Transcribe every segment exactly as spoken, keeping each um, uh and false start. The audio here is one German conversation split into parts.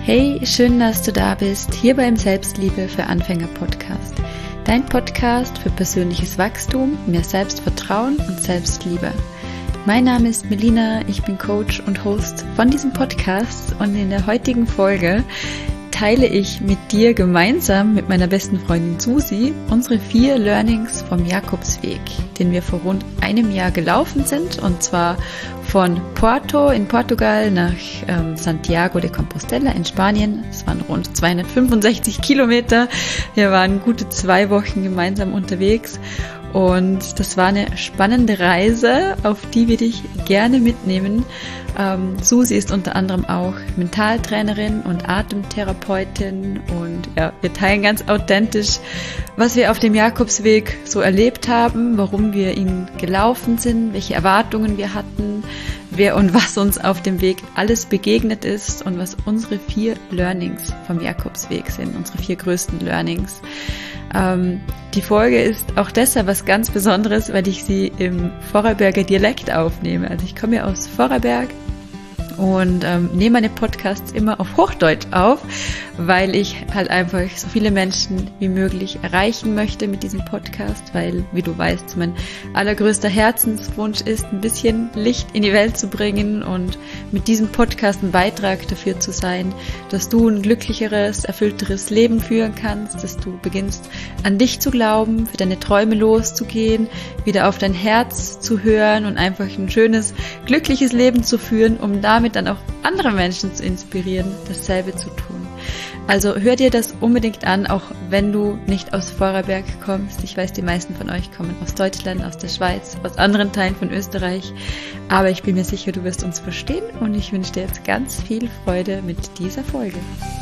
Hey, schön, dass du da bist, hier beim Selbstliebe für Anfänger Podcast. Dein Podcast für persönliches Wachstum, mehr Selbstvertrauen und Selbstliebe. Mein Name ist Melina, ich bin Coach und Host von diesem Podcast und in der heutigen Folge teile ich mit dir gemeinsam mit meiner besten Freundin Susi unsere vier Learnings vom Jakobsweg, den wir vor rund einem Jahr gelaufen sind, und zwar von Porto in Portugal nach ähm, Santiago de Compostela in Spanien. Es waren rund zweihundertfünfundsechzig Kilometer. Wir waren gute zwei Wochen gemeinsam unterwegs und das war eine spannende Reise, auf die wir dich gerne mitnehmen. Ähm, Susi ist unter anderem auch Mentaltrainerin und Atemtherapeutin und ja, wir teilen ganz authentisch, was wir auf dem Jakobsweg so erlebt haben, warum wir ihn gelaufen sind, welche Erwartungen wir hatten, wer und was uns auf dem Weg alles begegnet ist und was unsere vier Learnings vom Jakobsweg sind, unsere vier größten Learnings. Ähm, die Folge ist auch deshalb was ganz Besonderes, weil ich sie im Vorarlberger Dialekt aufnehme. Also ich komme ja aus Vorarlberg und ähm, nehme meine Podcasts immer auf Hochdeutsch auf, weil ich halt einfach so viele Menschen wie möglich erreichen möchte mit diesem Podcast, weil, wie du weißt, mein allergrößter Herzenswunsch ist, ein bisschen Licht in die Welt zu bringen und mit diesem Podcast ein Beitrag dafür zu sein, dass du ein glücklicheres, erfüllteres Leben führen kannst, dass du beginnst, an dich zu glauben, für deine Träume loszugehen, wieder auf dein Herz zu hören und einfach ein schönes, glückliches Leben zu führen, um damit dann auch andere Menschen zu inspirieren, dasselbe zu tun. Also hör dir das unbedingt an, auch wenn du nicht aus Vorarlberg kommst. Ich weiß, die meisten von euch kommen aus Deutschland, aus der Schweiz, aus anderen Teilen von Österreich. Aber ich bin mir sicher, du wirst uns verstehen und ich wünsche dir jetzt ganz viel Freude mit dieser Folge.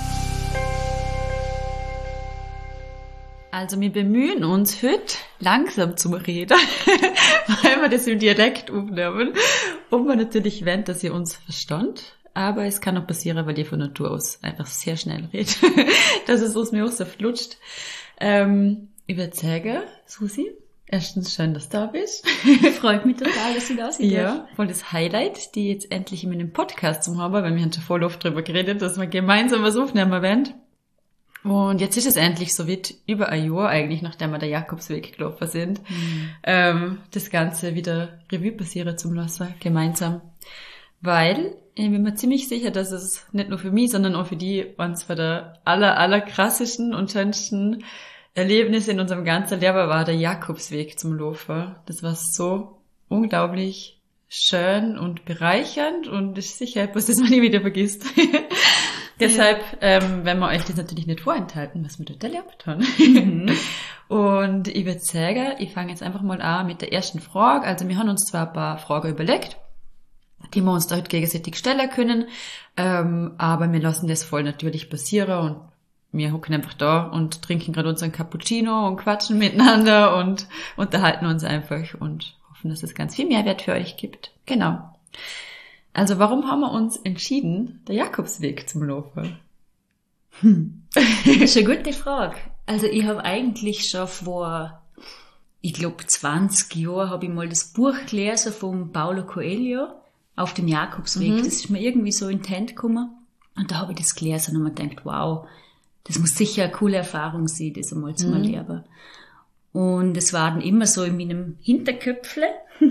Also wir bemühen uns heute langsam zum Reden, weil wir das im Dialekt aufnehmen. Und man natürlich wendet, dass ihr uns verstand. Aber es kann auch passieren, weil ihr von Natur aus einfach sehr schnell redet, dass es aus mir auch so flutscht. Ähm, ich würde sagen, Susi, erstens schön, dass du da bist. Freut mich total, dass du da bist. Ja, voll das Highlight, die jetzt endlich in einem Podcast zu haben, weil wir haben schon voll oft drüber geredet, dass wir gemeinsam was aufnehmen wollen. Und jetzt ist es endlich so weit, über ein Jahr eigentlich, nachdem wir der Jakobsweg gelaufen sind, mhm. ähm, das Ganze wieder Revue passieren zu lassen, gemeinsam. Weil ich bin mir ziemlich sicher, dass es nicht nur für mich, sondern auch für die eines von der aller, aller krassesten und schönsten Erlebnisse in unserem ganzen Leben war der Jakobsweg zum Laufen. Das war so unglaublich schön und bereichernd und ist sicher etwas, das man nie wieder vergisst. Deshalb ähm, werden wir euch das natürlich nicht vorenthalten, was wir dort erlebt haben. Mhm. Und ich würde sagen, ich fange jetzt einfach mal an mit der ersten Frage. Also wir haben uns zwar ein paar Fragen überlegt, die wir uns da heute gegenseitig stellen können, ähm, aber wir lassen das voll natürlich passieren und wir hocken einfach da und trinken gerade unseren Cappuccino und quatschen miteinander und unterhalten uns einfach und hoffen, dass es ganz viel Mehrwert für euch gibt. Genau. Also warum haben wir uns entschieden, der Jakobsweg zum Laufen? Hm. Das ist eine gute Frage. Also ich habe eigentlich schon vor, ich glaube zwanzig Jahren, habe ich mal das Buch gelesen von Paulo Coelho auf dem Jakobsweg. Mhm. Das ist mir irgendwie so in die Hände gekommen. Und da habe ich das gelesen und mir gedacht, wow, das muss sicher eine coole Erfahrung sein, das einmal zu mhm. erleben. Und es war dann immer so in meinem Hinterköpfle.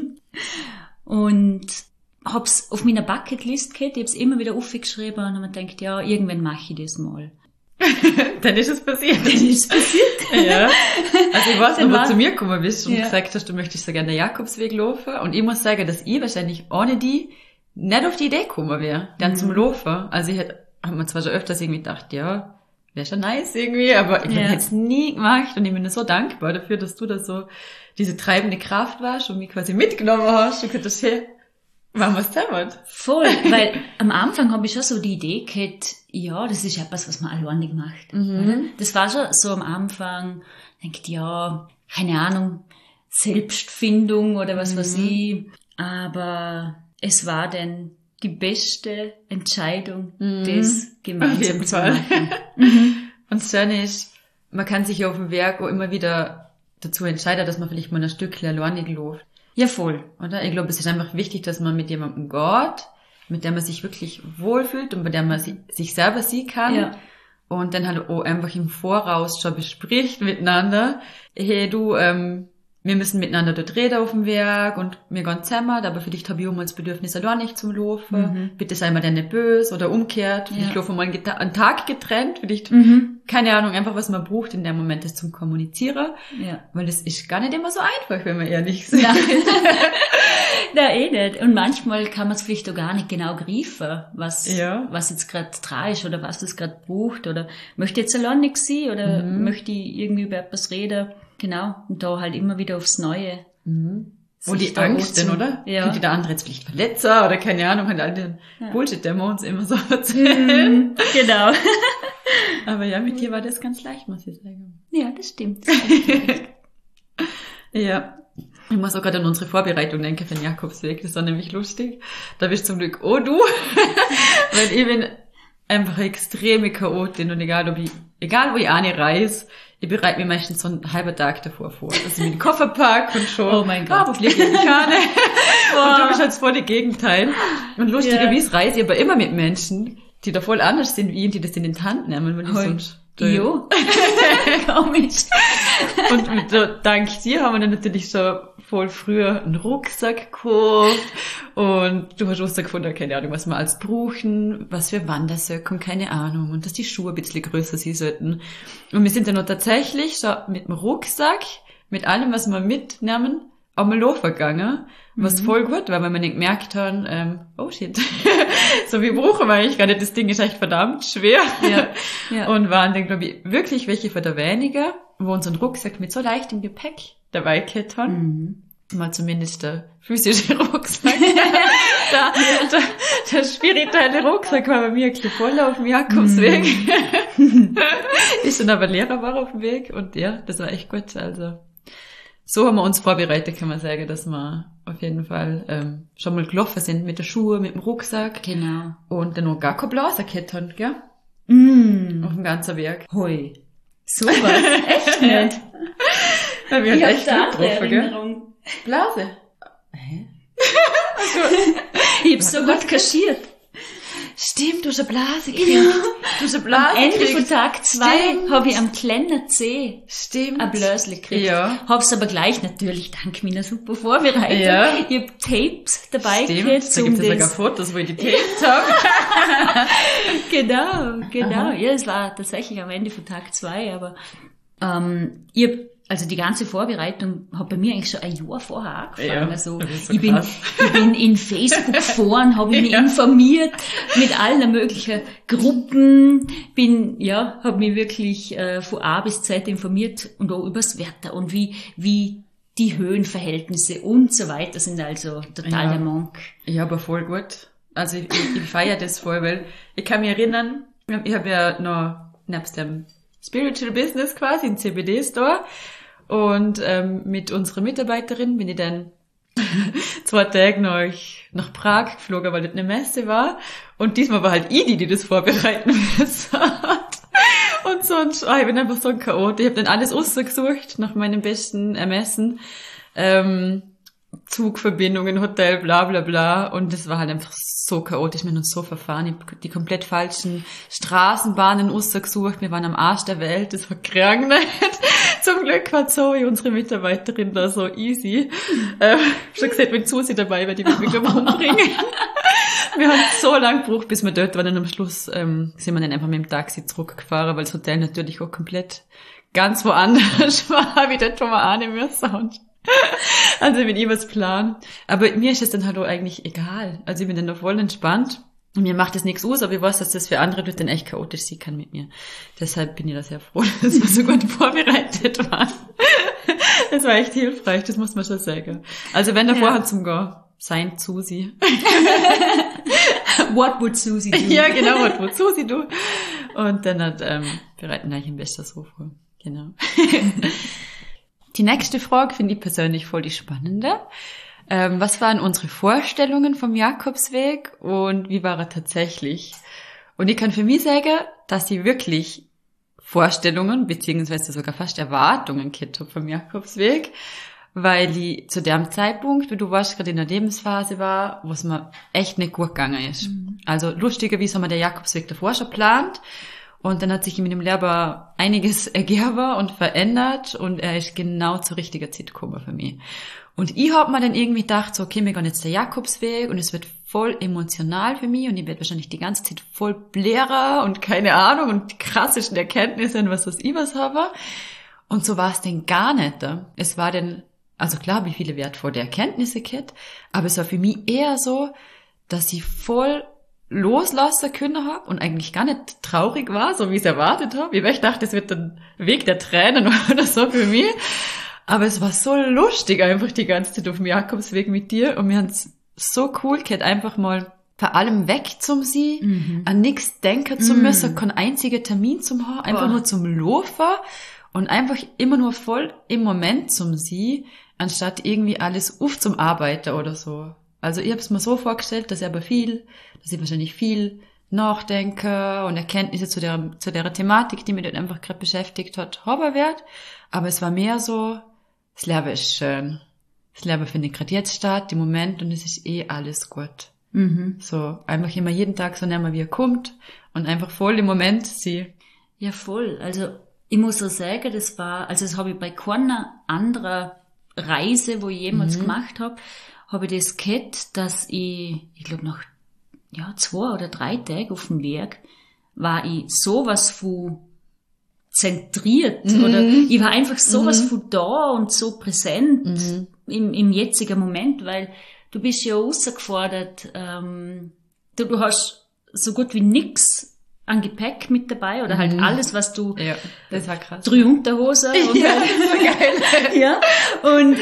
Und hab's auf meiner Bucketlist gehabt, ich hab's immer wieder aufgeschrieben und hab mir gedacht, ja, irgendwann mache ich das mal. Dann ist es passiert. Dann ist es passiert. Ja. Also ich weiß noch, wo du zu mir gekommen bist und ja. gesagt hast, du möchtest so gerne den Jakobsweg laufen. Und ich muss sagen, dass ich wahrscheinlich ohne die nicht auf die Idee gekommen wäre, dann mhm. zum Laufen. Also ich hätte, hab mir zwar schon öfters irgendwie gedacht, ja, wäre schon nice irgendwie, aber ich ja. hätte es nie gemacht und ich bin so dankbar dafür, dass du da so diese treibende Kraft warst und mich quasi mitgenommen hast und gesagt hast, hey, machen wir es zusammen. Voll, weil am Anfang habe ich schon so die Idee gehabt, ja, das ist etwas, was man alleine macht. Mhm. Oder? Das war schon so am Anfang, denkt ja, keine Ahnung, Selbstfindung oder was mhm. weiß ich. Aber es war dann die beste Entscheidung, mhm. das gemeinsam zu machen. Mhm. Und das Schöne ist, man kann sich auf dem Werk auch immer wieder dazu entscheiden, dass man vielleicht mal ein Stückchen alleine läuft. Ja, voll, oder? Ich glaube, es ist einfach wichtig, dass man mit jemandem geht, mit der man sich wirklich wohlfühlt und bei der man si- sich selber sehen kann. Ja. Und dann halt auch einfach im Voraus schon bespricht miteinander, hey du, ähm, wir müssen miteinander dort reden auf dem Werk und wir gehen zusammen, aber vielleicht habe ich auch mal das Bedürfnis allein nicht zum Laufen. Mhm. Bitte sei mir dann nicht böse oder umgekehrt. Ja. Vielleicht laufen wir mal einen, Geta- einen Tag getrennt, vielleicht, Mhm. keine Ahnung, einfach was man braucht in dem Moment, das zum Kommunizieren. Ja. Weil das ist gar nicht immer so einfach, wenn wir ehrlich sind. Nein. Nein, eh nicht. Und manchmal kann man es vielleicht auch gar nicht genau greifen, was, Ja. was jetzt gerade dran ist oder was das gerade braucht oder möchte jetzt allein nichts sein oder Mhm. möchte ich irgendwie über etwas reden. Genau. Und da halt immer wieder aufs Neue. Mhm. Wo Sich die da Angst denn, zu- oder? Ja. Könnte der andere jetzt vielleicht verletzen oder keine Ahnung, halt all den Ja. Bullshit, der wir uns immer so erzählen. Mhm. Genau. Aber ja, mit dir war das ganz leicht, muss ich sagen. Ja, das stimmt. Das stimmt. Ja. Ich muss auch gerade an unsere Vorbereitung denken für den Jakobsweg. Das war nämlich lustig. Da bist zum Glück auch du. Weil ich bin einfach eine extreme Chaotin und egal, ob ich, egal wo ich eine reise, ich bereite mir meistens so einen halben Tag davor vor. Dass ich mir den Koffer packe und schon, Oh mein Gott. ah, wo fliege ich in die Kahne? Und du bist halt voll das Gegenteil. Und lustigerweise reise ich aber immer mit Menschen, die da voll anders sind wie ich, die das in den Hand nehmen, weil ich Hoi. sonst... Jo. Komisch. Und mit, so, dank dir haben wir dann natürlich schon voll früher einen Rucksack gekauft und du hast auch so gefunden, keine Ahnung, was wir als brauchen, was für Wandersöcke und keine Ahnung und dass die Schuhe ein bisschen größer sein sollten. Und wir sind dann noch tatsächlich schon mit dem Rucksack, mit allem, was wir mitnehmen, einmal laufen gegangen, was Mhm. voll gut war, weil wir dann gemerkt haben, ähm, oh shit, so wie brauchen wir eigentlich gar nicht, das Ding ist echt verdammt schwer. Ja. Ja. Und waren dann, glaube ich, wirklich welche von der weniger, wo unseren Rucksack mit so leichtem Gepäck dabei gehabt haben. Mhm. Mal zumindest der physische Rucksack. der, der, der spirituelle Rucksack war bei mir ein bisschen voll auf dem Jakobsweg. Ist dann aber leerer war auf dem Weg und ja, das war echt gut. Also so haben wir uns vorbereitet, kann man sagen, dass wir auf jeden Fall ähm, schon mal gelaufen sind mit den Schuhen, mit dem Rucksack Genau. und dann noch gar keine Blase gehabt haben, gell? Mm. Auf dem ganzen Weg. Hoi. Sowas. Echt nicht. Ja, wir Ich haben hab echt da gut andere getroffen, gell? Erinnerung. Blase. Hä? Ich hab's so gut kaschiert. Stimmt, du hast eine Blase gekriegt. Du hast eine Blase Am Ende von gekriegt. Tag zwei Stimmt. habe ich am kleinen Zeh Stimmt. ein Blösli gekriegt. Ja. Hab's aber gleich natürlich dank meiner super Vorbereitung. Ja. Ich hab Tapes dabei Stimmt. gehabt, Da um gibt es sogar das. Fotos, wo ich die Tapes habe. Genau, genau. Aha. Ja, es war tatsächlich am Ende von Tag zwei, aber ähm, ich hab, also die ganze Vorbereitung hat bei mir eigentlich schon ein Jahr vorher angefangen. Ja, also das ist so ich, bin, krass. ich bin in Facebook-Foren, habe mich Ja. informiert mit allen möglichen Gruppen, bin, ja, habe mich wirklich äh, von A bis Z informiert und auch übers Wetter und wie, wie die Höhenverhältnisse und so weiter sind also total Ja. der Monk. Ja, aber voll gut. Also ich, ich, ich feiere das voll, weil ich kann mich erinnern, ich habe ja noch nebst dem Spiritual Business quasi einen C B D-Store und ähm, mit unserer Mitarbeiterin bin ich dann zwei Tage nach, nach Prag geflogen, weil das eine Messe war und diesmal war halt ich die, die das vorbereiten müssen hat. Und sonst, ah, ich bin einfach so ein Chaot. Ich habe dann alles ausgesucht nach meinem besten Ermessen. Ähm, Zugverbindungen, Hotel, bla bla bla. Und das war halt einfach so chaotisch. Wir haben uns so verfahren. Ich hab die komplett falschen Straßenbahnen ausgesucht. Wir waren am Arsch der Welt. Das war krank nicht. Zum Glück war Zoe, unsere Mitarbeiterin, da so easy. Ähm, schon gesagt, wenn Susi dabei wäre, die würde mich glaube ich umbringen. Wir haben so lange gebraucht, bis wir dort waren. Und am Schluss ähm, sind wir dann einfach mit dem Taxi zurückgefahren, weil das Hotel natürlich auch komplett ganz woanders war, wie dort, wo wir ahnen müssen. Und also mit ihm was Plan. Aber mir ist es dann halt auch eigentlich egal. Also ich bin dann noch voll entspannt. Und mir macht das nichts aus, aber ich weiß, dass das für andere Leute dann echt chaotisch sein kann mit mir. Deshalb bin ich da sehr froh, dass wir so gut vorbereitet waren. Das war echt hilfreich, das muss man schon sagen. Also wenn der Ja. Vorhang zum Gehen, sein Susi. What would Susie do? Ja, genau, was would Susi du? Und dann hat, ähm, bereiten wir eigentlich ein bestes so vor. Genau. Die nächste Frage finde ich persönlich voll die spannende. Ähm, was waren unsere Vorstellungen vom Jakobsweg und wie war er tatsächlich? Und ich kann für mich sagen, dass ich wirklich Vorstellungen, beziehungsweise sogar fast Erwartungen gehabt habe vom Jakobsweg. weil ich zu dem Zeitpunkt, wie du warst, gerade in der Lebensphase war, wo es mir echt nicht gut gegangen ist. Mhm. Also lustigerweise haben wir den Jakobsweg davor schon geplant und dann hat sich mit dem Lehrer einiges ergeben und verändert und er ist genau zur richtigen Zeit gekommen für mich. Und ich hab mir dann irgendwie gedacht, so, okay, wir gehen jetzt den Jakobsweg und es wird voll emotional für mich und ich werde wahrscheinlich die ganze Zeit voll blärer und keine Ahnung und die krassesten Erkenntnisse und was das ich was habe. Und so war es denn gar nicht. Es war dann, also klar, wie viele wertvolle Erkenntnisse gehabt, aber es war für mich eher so, dass ich voll loslassen können habe und eigentlich gar nicht traurig war, so wie ich es erwartet habe. Ich dachte, es wird ein Weg der Tränen oder so für mich. Aber es war so lustig einfach die ganze Zeit auf dem Jakobsweg mit dir und wir haben es so cool gehabt, einfach mal vor allem weg zum Sie, mhm. an nichts denken zu müssen, mhm. keinen einzigen Termin zum haben, einfach Boah. nur zum Laufen und einfach immer nur voll im Moment zum Sie, anstatt irgendwie alles auf zum Arbeiten oder so. Also ich habe es mir so vorgestellt, dass ich aber viel, dass ich wahrscheinlich viel nachdenke und Erkenntnisse zu der, zu der Thematik, die mich dann einfach gerade beschäftigt hat, haben werde. Aber es war mehr so, das Leben ist schön. Das Leben findet gerade jetzt statt, im Moment, und es ist eh alles gut. Mhm. So, einfach immer jeden Tag so nehmen, wie er kommt und einfach voll im Moment sie. Ja, voll. Also, ich muss auch sagen, das war, also das habe ich bei keiner anderen Reise, wo ich jemals mhm. gemacht habe, habe ich das gehabt, dass ich, ich glaube nach, ja, zwei oder drei Tagen auf dem Weg, war ich sowas von zentriert mhm. oder ich war einfach sowas mhm. von da und so präsent mhm. im, im jetzigen Moment, weil du bist ja herausgefordert, ähm, du, du hast so gut wie nix an Gepäck mit dabei oder mhm. halt alles, was du, ja, das war krass. Drei Unterhosen und ja, das war geil. ja, und,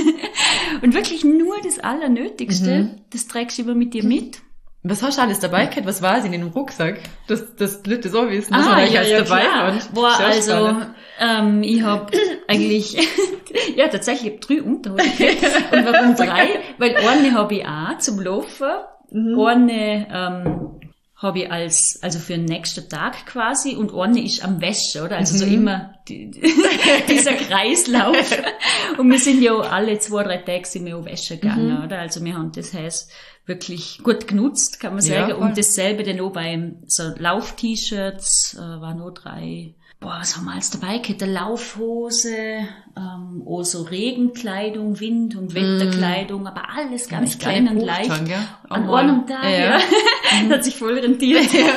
und wirklich nur das Allernötigste, mhm. das trägst du immer mit dir mit. Was hast du alles dabei gehabt? Was war es in dem Rucksack? Das, das Leute so wissen, was ah, man ja, alles ja, dabei klar. hat. Boah, also, ähm, ich hab eigentlich, ja, tatsächlich, ich hab drei Unterhosen gehabt. Und warum drei? Weil eine habe ich auch zum Laufen, mhm. eine, ähm, habe ich als, also für den nächsten Tag quasi, und eine ist am Wäsche, oder? Also mhm. so immer die, die, dieser Kreislauf. Und wir sind ja alle zwei, drei Tage sind wir auch Wäsche gegangen, mhm. oder? Also wir haben das heißt wirklich gut genutzt, kann man sagen. Ja, und dasselbe dann auch bei so Lauf-T-Shirts, äh, waren auch drei, boah, was haben wir alles dabei gehabt? Eine Laufhose, ähm, auch so Regenkleidung, Wind- und Wetterkleidung, mm. aber alles ganz ja, klein und leicht. Schon, ja? An einem Tag, ja. ja. Das hat sich voll rentiert. Ja.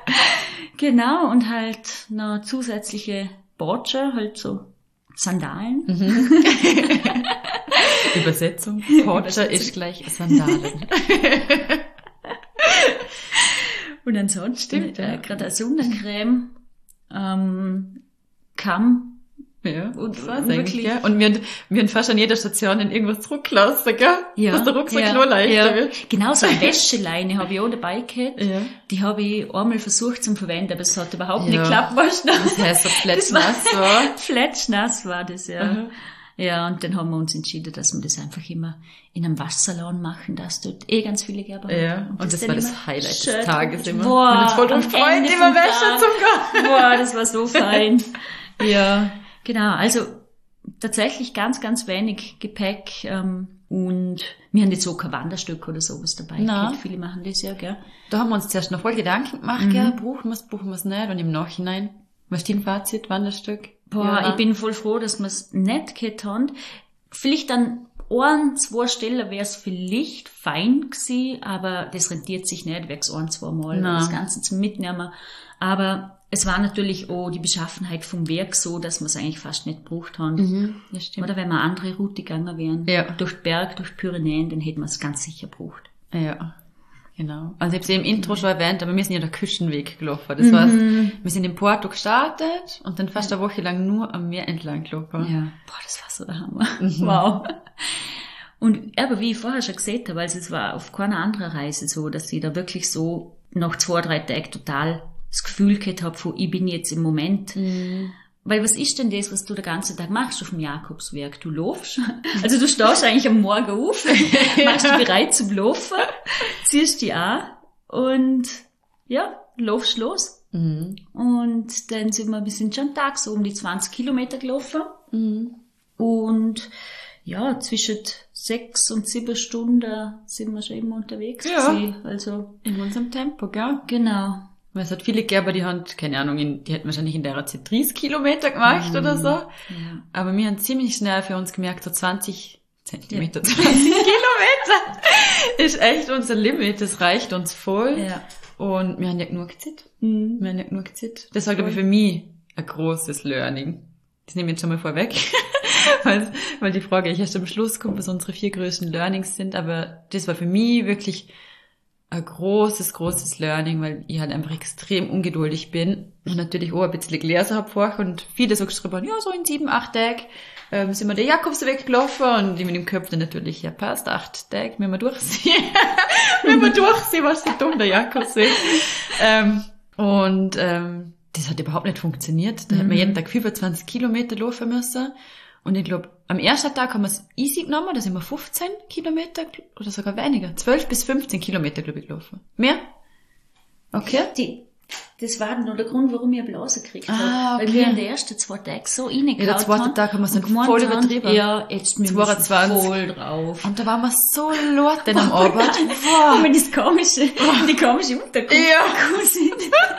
Genau, und halt noch zusätzliche Botsche, halt so Sandalen. Mhm. Übersetzung. Porsche ist gleich Sandalen. Und ansonsten Stimmt, ja. äh, gerade eine Sonnencreme, ähm, Kamm. Ja, und was wirklich. Ja. Und wir, wir haben fast an jeder Station in irgendwas zurückgelassen, gell? Ja. Dass der Rucksack ja, nur leichter ja. wird. Genau, so eine Wäscheleine habe ich auch dabei gehabt. Ja. Die habe ich einmal versucht zu verwenden, aber es hat überhaupt ja. nicht geklappt. Weißt du? Das heißt so fletschnass war. Fletschnass war das, ja. Mhm. Ja, und dann haben wir uns entschieden, dass wir das einfach immer in einem Waschsalon machen, dass dort eh ganz viele Gerber haben. Ja, und, und das, das war das Highlight schön. des Tages immer. Boah, und uns voll drauf freut, immer Wäsche zum Gehen. Boah, das war so fein. Ja, genau. Also tatsächlich ganz, ganz wenig Gepäck ähm, und wir haben jetzt so kein Wanderstück oder sowas dabei. Nein. Viele machen das ja, gell? Da haben wir uns zuerst noch voll Gedanken gemacht, mhm. gell? Brauchen wir es, brauchen wir es nicht? Und im Nachhinein, was ist dein Fazit, Wanderstück? Boah, ja. Ich bin voll froh, dass wir es nicht gehabt haben. Vielleicht an ein, zwei Stellen wäre es vielleicht fein gewesen, aber das rentiert sich nicht, wächst ein, zwei Mal Nein. das Ganze zum Mitnehmen. Aber es war natürlich auch die Beschaffenheit vom Werk so, dass wir es eigentlich fast nicht gebraucht haben. Mhm, das stimmt. Oder wenn wir eine andere Route gegangen wären, ja. durch den Berg, durch die Pyrenäen, dann hätten wir es ganz sicher gebraucht. Ja, genau. Also ich habe es im Intro schon erwähnt, aber wir sind ja der Küstenweg gelaufen. Das mhm. heißt, wir sind in Porto gestartet und dann fast eine Woche lang nur am Meer entlang gelaufen. Ja, boah, das war so der Hammer. Mhm. Wow. Und aber wie ich vorher schon gesagt habe, also es war auf keiner anderen Reise so, dass ich da wirklich so nach zwei, drei Tagen total das Gefühl gehabt habe, von ich bin jetzt im Moment. Mhm. Weil was ist denn das, was du den ganzen Tag machst auf dem Jakobsweg? Du laufst. Also du stehst eigentlich am Morgen auf, machst dich bereit zum Laufen, ziehst dich an und ja, laufst los. Mhm. Und dann sind wir, wir sind schon Tag so um die zwanzig Kilometer gelaufen. Mhm. Und ja, zwischen sechs und sieben Stunden sind wir schon immer unterwegs Ja. gewesen. Also, In unserem Tempo, gell? genau. Weil es hat viele Gerber, die haben, keine Ahnung, in, die hätten wahrscheinlich in der Zeit dreißig Kilometer gemacht Mhm. oder so. Ja. Aber wir haben ziemlich schnell für uns gemerkt, so zwanzig Zentimeter, zwanzig Kilometer ist echt unser Limit. Das reicht uns voll. Ja. Und wir haben ja genug Zeit. Mhm. Wir haben ja genug Zeit. Das war, glaube ich, für mich ein großes Learning. Das nehme ich jetzt schon mal vorweg. weil, weil die Frage ich erst am Schluss kommt, was unsere vier größten Learnings sind. Aber das war für mich wirklich ein großes, großes Learning, weil ich halt einfach extrem ungeduldig bin und natürlich auch ein bisschen gelesen habe vorher und viele so geschrieben haben, ja, so in sieben, acht Tagen ähm, sind wir der Jakobsweg gelaufen und ich mit dem Köpf dann natürlich, ja passt, acht Tage, wenn wir durchsehen. wenn wir durchsehen, was so dumm, der Jakobsweg. ähm, und ähm, das hat überhaupt nicht funktioniert. Da mhm. hätten wir jeden Tag fünfundzwanzig Kilometer laufen müssen. Und ich glaube, am ersten Tag haben wir es easy genommen, da sind wir fünfzehn Kilometer oder sogar weniger. zwölf bis fünfzehn Kilometer, glaube ich, gelaufen. Mehr? Okay. Die, das war noch der Grund, warum ich eine Blase gekriegt habe. Ah, okay. Weil wir in den ersten zwei Tagen so reingehauen Ja, der zweite Tag haben wir es dann voll übertrieben. Ja, jetzt müssen wir zweiundzwanzig voll drauf. Und da waren wir so laut denn am Oh, Abend. Wow. Und wenn das komische, die komische Unterkunft Ja. sind.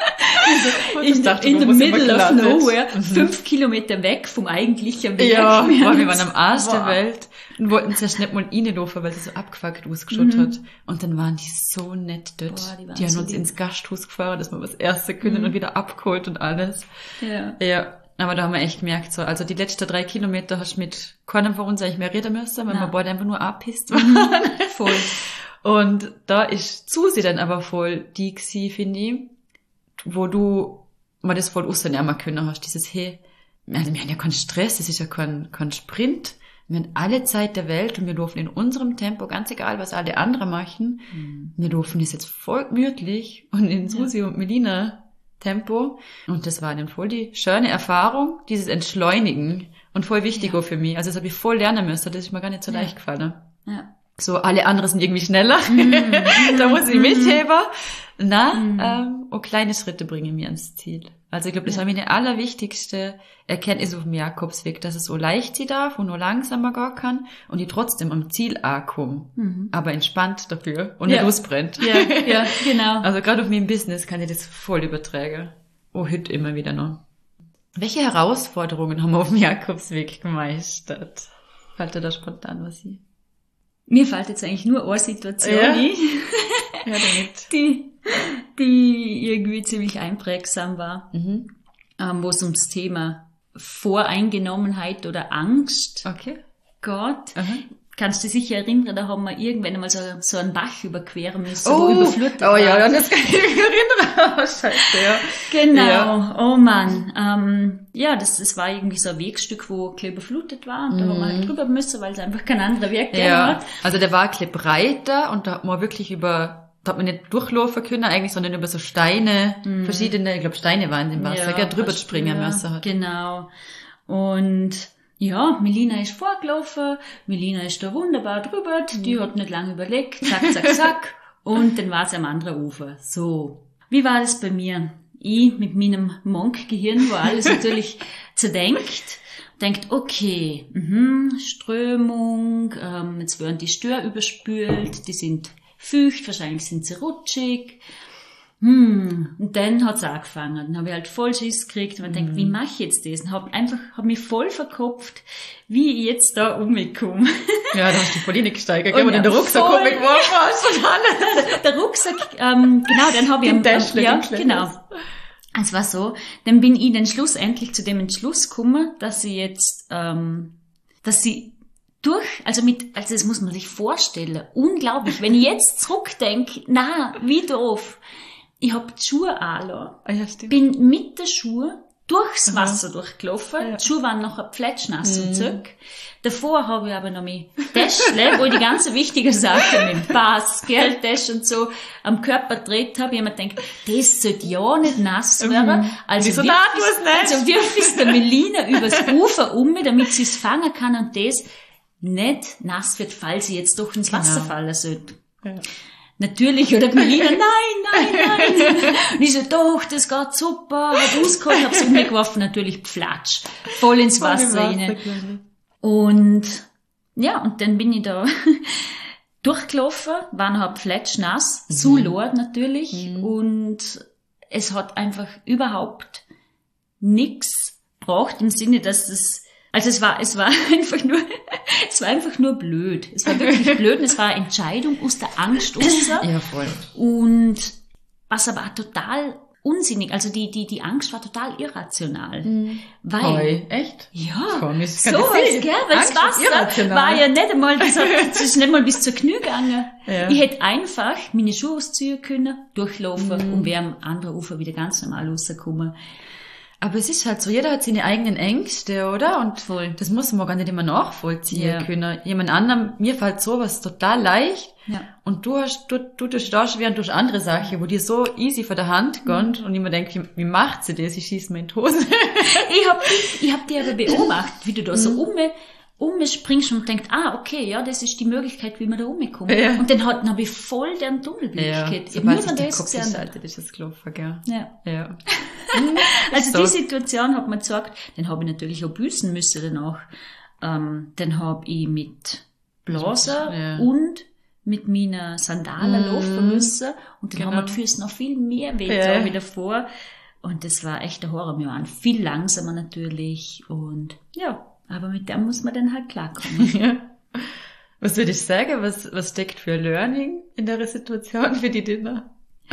Und In, ich dachte, in the wo sind wir middle of gelandet? nowhere, Mhm. fünf Kilometer weg vom eigentlichen Weg. Ja, Wir, boah, wir waren am Arsch der Wow. Welt und wollten zuerst nicht mal reinlaufen, weil sie so abgefuckt ausgeschaut Mhm. hat. Und dann waren die so nett dort. Boah, die waren die haben so uns lieb. ins Gasthaus gefahren, dass wir was essen können Mhm. und wieder abgeholt und alles. Ja. Ja, aber da haben wir echt gemerkt, so, also die letzten drei Kilometer hast du mit keinem von uns eigentlich mehr reden müssen, weil Nein. wir beide einfach nur abpisst waren. Voll. Und da ist Susi dann aber voll die gsi, finde ich, wo du mal das voll rausnehmen können hast, dieses, hey, also wir haben ja keinen Stress, es ist ja kein, kein Sprint, wir haben alle Zeit der Welt und wir laufen in unserem Tempo, ganz egal, was alle anderen machen, Mhm. wir laufen das jetzt voll gemütlich und in Susi und Melina Tempo und das war dann voll die schöne Erfahrung, dieses Entschleunigen und voll wichtig Ja. auch für mich, also das habe ich voll lernen müssen, das ist mir gar nicht so Ja. leicht gefallen. Ja. So, alle anderen sind irgendwie schneller. Mhm. da muss ich mitheben. Na, Mhm. ähm, und kleine Schritte bringen mir ans Ziel. Also ich glaube, das Ja. war meine allerwichtigste Erkenntnis auf dem Jakobsweg, dass es so leicht sein darf und nur langsamer gehen kann und ich trotzdem am Ziel ankomme. Mhm. Aber entspannt dafür und Ja. nicht losbrennt. Ja, ja, genau. Also gerade auf meinem Business kann ich das voll übertragen. Oh, heute immer wieder noch. Welche Herausforderungen haben wir auf dem Jakobsweg gemeistert? Fällt dir da spontan was ein? Mir fällt jetzt eigentlich nur eine Situation Ja. ein, Ja, damit. die, die irgendwie ziemlich einprägsam war, Mhm. ähm, wo es ums Thema Voreingenommenheit oder Angst Okay. geht. Aha. Kannst du dich sicher erinnern, da haben wir irgendwann einmal so, so einen Bach überqueren müssen, Oh, wo überflutet oh war. ja, das kann ich mich erinnern. Scheiße, ja. Genau, Ja. oh Mann. Ähm, ja, das, das war irgendwie so ein Wegstück, wo gleich überflutet war und da haben wir halt drüber müssen, weil es einfach kein anderer Weg gegeben Ja, hat. also der war ein bisschen breiter und da hat man wirklich über, da hat man nicht durchlaufen können eigentlich, sondern über so Steine, verschiedene, ich glaube Steine waren im Wasser, gell, drüber fast springen drüber. müssen hat. Genau. Und ja, Melina ist vorgelaufen, Melina ist da wunderbar drüber, die hat nicht lange überlegt, zack, zack, zack, und dann war sie am anderen Ufer. So. Wie war das bei mir? Ich mit meinem Monk-Gehirn, wo alles natürlich zerdenkt, denkt, okay, mhm, Strömung, ähm, jetzt werden die Stör überspült, die sind feucht, wahrscheinlich sind sie rutschig. Hm, und dann hat's angefangen. Dann habe ich halt voll Schiss gekriegt und man denkt, wie mache ich jetzt das? Und hab einfach, hab mich voll verkopft, wie ich jetzt da umkomme. Ja, da hast du voll gesteigert, Und gell, wo du in den ja, Rucksack voll. rumgeworfen hast und alles. Der Rucksack, ähm, genau, dann habe ich Den am, Täschle, ja, den Kleines. genau. Es war so, dann bin ich dann schlussendlich zu dem Entschluss gekommen, dass ich jetzt, ähm, dass sie durch, also mit, also das muss man sich vorstellen, unglaublich, wenn ich jetzt zurückdenke, na, wie doof. Ich hab die Schuhe angelassen, Ah, ja, stimmt. bin mit den Schuhen durchs Aha. Wasser durchgelaufen. Ja. Die Schuhe waren nachher pfletschnass Mhm. und zurück. Davor habe ich aber noch mein Täschle, wo ich die ganzen wichtigen Sachen mit dem Pass, Geldtasche und so am Körper gedreht habe. Ich habe mir gedacht, das sollte ja nicht nass werden. Also Wieso wirf darf es- du's nicht? Also wirf es der Melina übers Ufer um, damit sie es fangen kann und das nicht nass wird, falls sie jetzt doch ins Wasser Genau. fallen sollte. Ja. Natürlich, oder Melina, nein, nein, nein. Und ich so, doch, das geht super, hat ausgeholt, hab's umgeworfen, natürlich pflatsch, voll ins Wasser rein. Und ja, und dann bin ich da durchgelaufen, war noch halb fletschnass, mhm. zu laut natürlich, mhm. und es hat einfach überhaupt nichts gebracht im Sinne, dass es, also es war, es war einfach nur, es war einfach nur blöd. Es war wirklich blöd und es war eine Entscheidung aus der Angst raus. Ja, voll. Und was aber auch total unsinnig, also die, die, die Angst war total irrational. Mhm. Weil, Hoi, echt? Ja, Komm, so was, gell, weil das Wasser war ja nicht einmal, das, hat, das ist nicht mal bis zur Knie gegangen. Ja. Ich hätte einfach meine Schuhe ausziehen können, durchlaufen, mhm. und wäre am anderen Ufer wieder ganz normal rausgekommen. Aber es ist halt so, jeder hat seine eigenen Ängste, oder? Und voll, das muss man gar nicht immer nachvollziehen ja. können. Jemand anderem, mir fällt sowas total leicht. Ja. Und du hast, du, du, du stehst während durch andere Sachen, wo dir so easy von der Hand geht, mhm. und ich mir denke, wie, wie macht sie das? Ich schieße mir in die Hose. ich hab, ich hab dir aber beobachtet, wie du da mhm. so um, umspringst und denkst, ah, okay, ja, das ist die Möglichkeit, wie man da rumkommt. Ja. Und dann hat, dann hab ich voll den Tunnelblick. Ja, ich habe nur den Kopf geschaltet, ist das gelaufen, gell? Ja. Ja. Also so. Die Situation hat mir gesagt, dann habe ich natürlich auch büßen müssen danach. Ähm, dann habe ich mit Blaser ja. und mit meiner Sandalen mm. laufen müssen. Und dann genau. haben mir die Füße noch viel mehr weh ja. wie davor. Und das war echt der Horror. Wir waren viel langsamer natürlich. Und ja, aber mit dem muss man dann halt klarkommen. Ja. Was würde ich sagen? Was, was steckt für Learning in der Situation für die Dinner?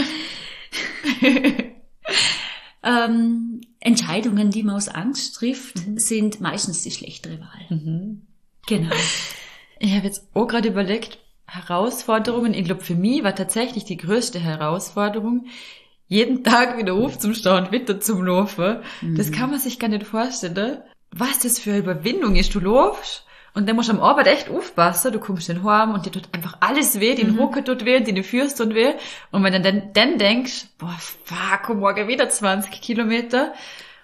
ähm, Entscheidungen, die man aus Angst trifft, mhm. sind meistens die schlechtere Wahl. Mhm. Genau. Ich habe jetzt auch gerade überlegt, Herausforderungen. Ich glaube, für mich war tatsächlich die größte Herausforderung, jeden Tag wieder aufzustehen und wieder zum Laufen. Mhm. Das kann man sich gar nicht vorstellen, was das für eine Überwindung ist. Du laufst und dann musst du am Abend echt aufpassen. Du kommst dann heim und dir tut einfach alles weh. Dein mhm. Rücken tut weh, deine Füße tut weh. Und wenn du dann, dann denkst, boah, fuck, komm morgen wieder zwanzig Kilometer,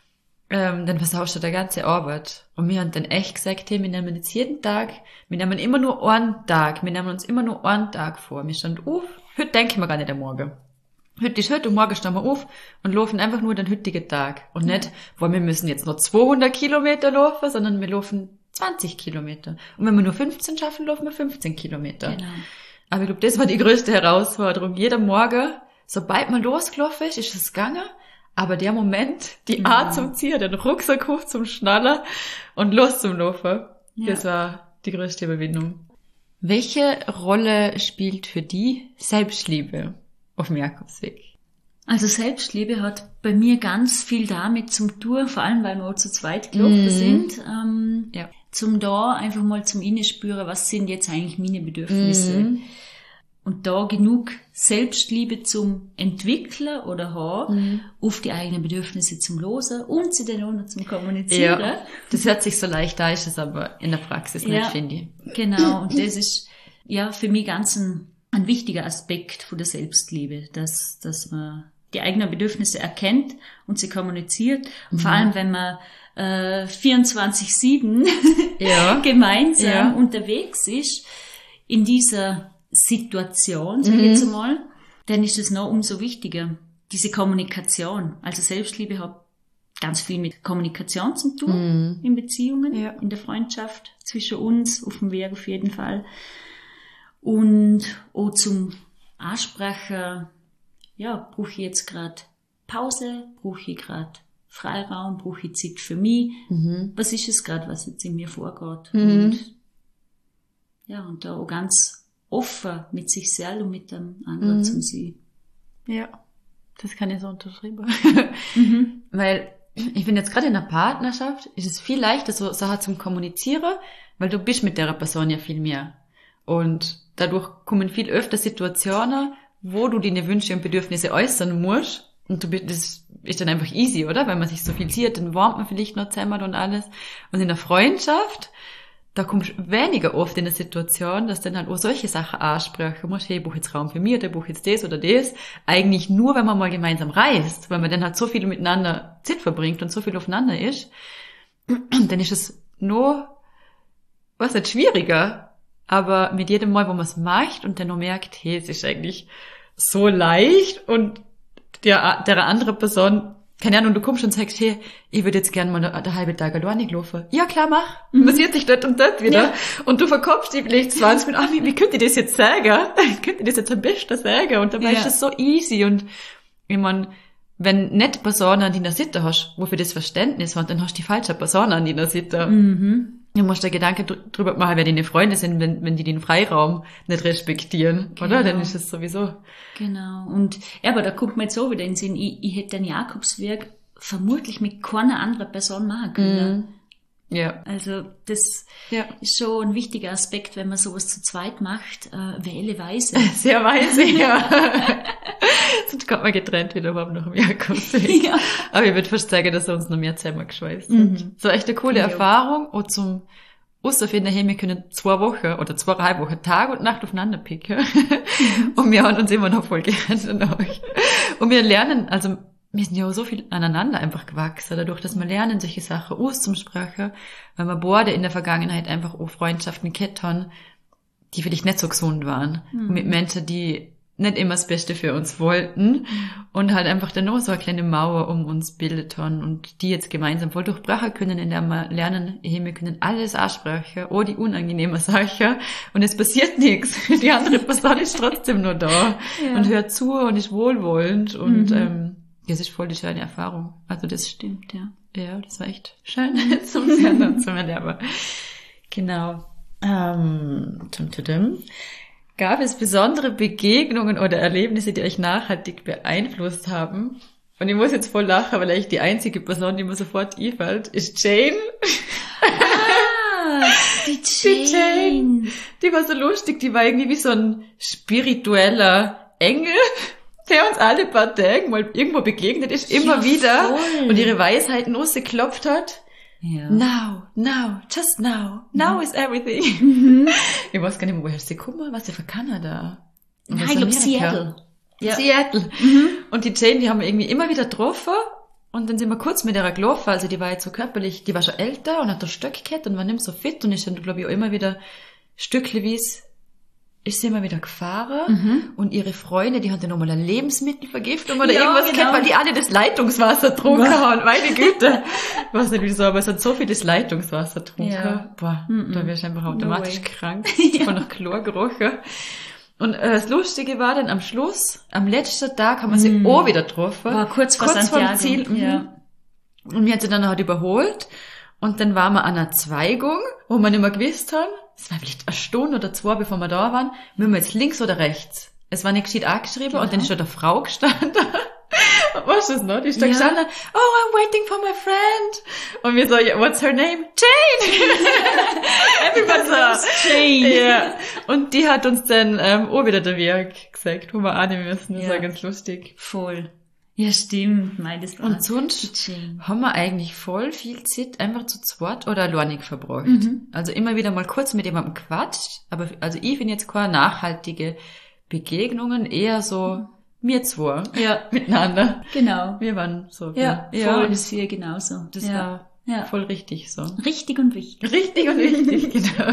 ähm, dann versaust du die ganze Arbeit. Und wir haben dann echt gesagt, hey, wir nehmen jetzt jeden Tag, wir nehmen immer nur einen Tag, wir nehmen uns immer nur einen Tag vor. Wir stehen auf, heute denken wir gar nicht an morgen. Heute ist heute und morgen stehen wir auf und laufen einfach nur den heutigen Tag. Und nicht, boah, wir müssen jetzt noch zweihundert Kilometer laufen, sondern wir laufen zwanzig Kilometer. Und wenn wir nur fünfzehn schaffen, laufen wir fünfzehn Kilometer. Genau. Aber ich glaube, das war die größte Herausforderung. Jeder Morgen, sobald man losgelaufen ist, ist es gegangen. Aber der Moment, die mhm. Art zum Ziehen, den Rucksack hoch zum Schnaller und los zum Laufen, ja. das war die größte Überwindung. Welche Rolle spielt für die Selbstliebe auf dem Jakobsweg? Also Selbstliebe hat bei mir ganz viel damit zum tun, vor allem weil wir auch zu zweit gelaufen mm. sind, ähm, ja. zum da einfach mal zum Innenspüren, was sind jetzt eigentlich meine Bedürfnisse. Mm. Und da genug Selbstliebe zum Entwickeln oder haben, mm. auf die eigenen Bedürfnisse zum Losen und sie dann auch noch zum Kommunizieren. Ja, das hört sich so leicht an, ist es aber in der Praxis nicht, ja, finde ich. Genau, und das ist ja für mich ganz ein ein wichtiger Aspekt von der Selbstliebe, dass, dass man die eigenen Bedürfnisse erkennt und sie kommuniziert. Und mhm. vor allem, wenn man äh, vierundzwanzig sieben ja. gemeinsam ja. unterwegs ist in dieser Situation, sag ich mhm. jetzt einmal, dann ist es noch umso wichtiger, diese Kommunikation. Also Selbstliebe hat ganz viel mit Kommunikation zu tun mhm. in Beziehungen, ja. in der Freundschaft zwischen uns, auf dem Weg auf jeden Fall. Und auch zum Ansprechen, ja, brauche ich jetzt gerade Pause, brauche ich gerade Freiraum, brauche ich Zeit für mich, mhm. was ist es gerade, was jetzt in mir vorgeht. Mhm. Und ja, und da auch ganz offen mit sich selbst und mit dem anderen mhm. zu sein. Ja, das kann ich so unterschreiben. mhm. Weil ich finde jetzt gerade in einer Partnerschaft ist es viel leichter, so Sachen zum Kommunizieren, weil du bist mit der Person ja viel mehr. Und dadurch kommen viel öfter Situationen, wo du deine Wünsche und Bedürfnisse äußern musst. Und du bist, das ist dann einfach easy, oder? Wenn man sich so viel sieht, dann warmt man vielleicht noch zusammen und alles. Und in der Freundschaft, da kommst du weniger oft in eine Situation, dass dann halt auch solche Sachen ansprechen musst. Hey, ich brauche jetzt Raum für mich, oder ich brauche jetzt das oder das. Eigentlich nur, wenn man mal gemeinsam reist, weil man dann halt so viel miteinander Zeit verbringt und so viel aufeinander ist. Und dann ist es nur, was nicht, schwieriger. Aber mit jedem Mal, wo man es macht und dann noch merkt, hey, es ist eigentlich so leicht und der, der andere Person keine Ahnung, du kommst und sagst, hey, ich würde jetzt gerne mal eine, eine halbe Tag alleine laufen. Ja, klar, mach. Mhm. Passiert sich dort und dort wieder. Ja. Und du verkaufst dich vielleicht zwanzig Minuten, ah, wie, wie könnt ihr das jetzt sagen? Könnt ihr das jetzt am besten sagen? Und dabei ja. ist das so easy. Und ich mein, wenn nicht Personen an deiner Seite hast, wofür das Verständnis hat, dann hast du die falsche Person an deiner Seite. Mhm. Du musst dir Gedanken drüber machen, wer deine Freunde sind, wenn, wenn die den Freiraum nicht respektieren, genau. Oder? Dann ist es sowieso. Genau. Und, ja, aber da kommt mir jetzt so wieder in den Sinn, ich, ich hätte den Jakobsweg vermutlich mit keiner anderen Person machen können. Mm. Ja. Also, das ja. ist schon ein wichtiger Aspekt, wenn man sowas zu zweit macht, äh, wähle weise. Sehr weise, ja. Sonst kommt man getrennt wieder überhaupt noch im Jakobsweg. Ja. Aber ich würde fast sagen, dass er uns noch mehr zusammengeschweißt hat. Mhm. So echt eine coole ja. Erfahrung. Und zum Ausfinden, hey, wir können zwei Wochen oder zweieinhalb Wochen Tag und Nacht aufeinander picken. Und wir haben uns immer noch voll gerne. Und wir lernen, also wir sind ja auch so viel aneinander einfach gewachsen, dadurch, dass wir lernen, solche Sachen auszusprechen, weil wir beide in der Vergangenheit einfach auch Freundschaften gehabt haben, die vielleicht nicht so gesund waren. Mhm. Mit Menschen, die nicht immer das Beste für uns wollten mhm. und halt einfach dann noch so eine kleine Mauer um uns bildet haben und die jetzt gemeinsam voll durchbrechen können, in der wir lernen, hey, wir können alles ansprechen, auch die unangenehmen Sachen und es passiert nichts. Die andere Person ist trotzdem nur da ja. und hört zu und ist wohlwollend und mhm. ähm, das ist voll die schöne Erfahrung. Also das stimmt, ja. Ja, das war echt schön zum Sehen und zum Erleben. Genau. Ähm, tum, tum, tum. Gab es besondere Begegnungen oder Erlebnisse, die euch nachhaltig beeinflusst haben? Und ich muss jetzt voll lachen, weil eigentlich die einzige Person, die mir sofort einfällt, ist Jane. Ah, die Jane. Die Jane. Die war so lustig, die war irgendwie wie so ein spiritueller Engel, der uns alle paar Tage mal irgendwo begegnet ist, immer ja, wieder voll. Und ihre Weisheiten rausgeklopft hat. Ja. Now, now, just now, now mhm. is everything. Mhm. Ich weiß gar nicht mehr, woher sie kommen, was sie von Kanada? Nein, ich glaube Seattle. Ja. Seattle. Mhm. Und die Jane, die haben wir irgendwie immer wieder getroffen und dann sind wir kurz mit ihrer gelaufen, also die war jetzt so körperlich, die war schon älter und hat da Stöcke gehabt und war nicht mehr so fit und ist dann, glaube ich, auch immer wieder stückchenweise ist sie immer wieder gefahren mhm. und ihre Freunde, die hatten nochmal eine Lebensmittelvergiftung oder ja, irgendwas genau. gehabt, weil die alle das Leitungswasser getrunken haben. Meine Güte. Ich weiß nicht wieso, aber es hat so viel das Leitungswasser getrunken. Ja. Boah, mhm. da wirst du einfach automatisch no krank. Ja. Von nach Chlor gerochen. Und äh, das Lustige war dann am Schluss, am letzten Tag haben wir sie mhm. auch wieder getroffen. War kurz vor kurz Santiago. Vom Ziel. Ja. Und wir hat sie dann halt überholt. Und dann waren wir an einer Zweigung, wo wir nicht mehr gewusst haben, es war vielleicht eine Stunde oder zwei, bevor wir da waren, müssen wir jetzt links oder rechts. Es war nicht gescheit angeschrieben genau. Und dann ist da eine Frau gestanden. Was ist das noch? Die ist da ja. gestanden, oh, I'm waiting for my friend. Und wir so, yeah, what's her name? Jane! Everybody loves Jane. Ja. Und die hat uns dann ähm, auch wieder den Weg gesagt, wo wir annehmen müssen. Das ja. war ganz lustig. Voll. Ja, stimmt. Nein, das war und sonst haben wir eigentlich voll viel Zeit einfach zu zweit oder alleinig verbracht. Mhm. Also immer wieder mal kurz mit jemandem quatscht. Aber also ich bin jetzt keine nachhaltige Begegnungen, eher so wir zwei ja. miteinander. Genau. Wir waren so. Ja, ja. voll das wir genauso. Das ja. war ja. voll richtig so. Richtig und wichtig. Richtig und wichtig, genau.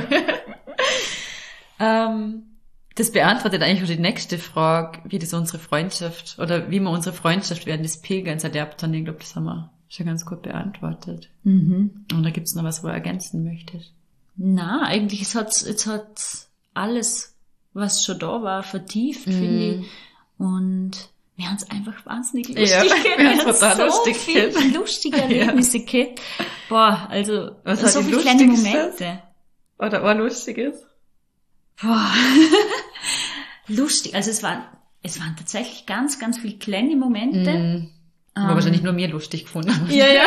ähm, Das beantwortet eigentlich schon die nächste Frage, wie das unsere Freundschaft oder wie wir unsere Freundschaft während des Pilgerns erlebt haben. Ich glaube, das haben wir schon ganz gut beantwortet. Mhm. Und da gibt's noch was, wo du ergänzen möchtest? Na, eigentlich es hat es hat alles, was schon da war, vertieft, mhm. finde ich. Und wir haben es einfach wahnsinnig lustig ja, gehabt. Wir haben es total so lustig viele gehabt. lustige Erlebnisse ja. gehabt. Boah, also was so viele kleine Momente. Oder ein lustiges? Boah. Lustig. Also es waren, es waren tatsächlich ganz, ganz viele kleine Momente. Mm. Aber um, wahrscheinlich nur mir lustig gefunden. Ja, ja.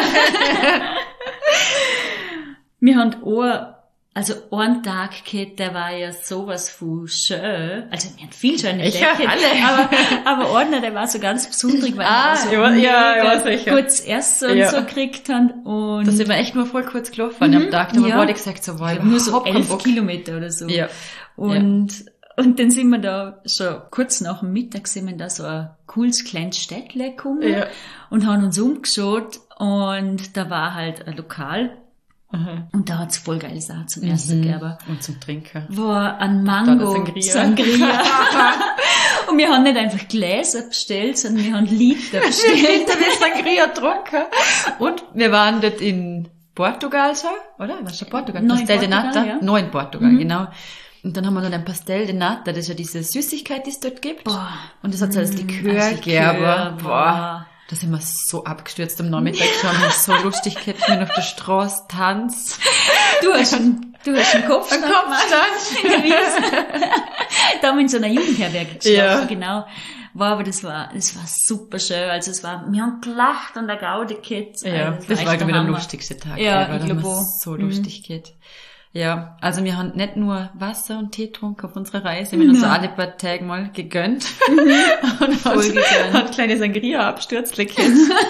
Wir haben auch, also einen Tag gehabt, der war ja sowas von schön. Also wir haben viel schöne Tage gehabt. Aber, aber einer, der war so ganz besonders, weil ah, wir so ja, ja, ja, sicher. kurz Essen und ja. so gekriegt haben. Und da sind wir echt nur voll kurz gelaufen mhm. am Tag. Da haben wir beide gesagt, so, wow, nur so elf Kilometer oder so. Ja. Und, ja. und dann sind wir da schon kurz nach dem Mittag sind wir da so ein cooles kleines Städtle gekommen ja. und haben uns umgeschaut und da war halt ein Lokal Aha. Und da hat's voll geiles auch zum Essen Mhm. gegeben. Und zum Trinken. War ein Mango Sangria. Sangria. Und wir haben nicht einfach Gläser bestellt, sondern wir haben Liter bestellt. Da haben wir Sangria getrunken. Und wir waren dort in Portugal schon, oder? Was schon Portugal? Noch in Pastel de Portugal, Nata. ja. Noch in Portugal, Mhm. genau. Und dann haben wir noch ein Pastel de Nata, das ist ja diese Süßigkeit, die es dort gibt. Boah. Und das hat so als Likör als Likör, gegeben. boah. Boah. Da sind wir so abgestürzt am Nachmittag schon. Wir haben so lustig gehabt, wir auf der Straße tanzt. Du hast einen, du hast einen Kopfstand Ein Kopfstand. gemacht. Da haben wir in so einer Jugendherberge geschlafen, Ja. genau. War, aber das war, das war super schön. Also es war, wir haben gelacht und der Gaude gehabt. Ja, Also das echt war, der glaube ich, der Hammer. lustigste Tag. Ja, ever, ich da glaub haben wir auch. so Mhm. lustig geht. Ja, also wir haben nicht nur Wasser und Tee getrunken auf unserer Reise, wir haben uns so alle paar Tage mal gegönnt. und Voll hat, gegönnt. hat kleine Sangria-Abstürzle gehabt.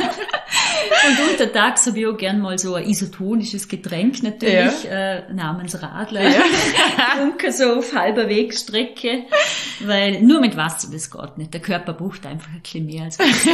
Und untertags habe ich auch gern mal so ein isotonisches Getränk natürlich, äh, namens Radler. Getrunken, so auf halber Wegstrecke. Weil nur mit Wasser, das geht nicht. Der Körper braucht einfach ein bisschen mehr als Wasser.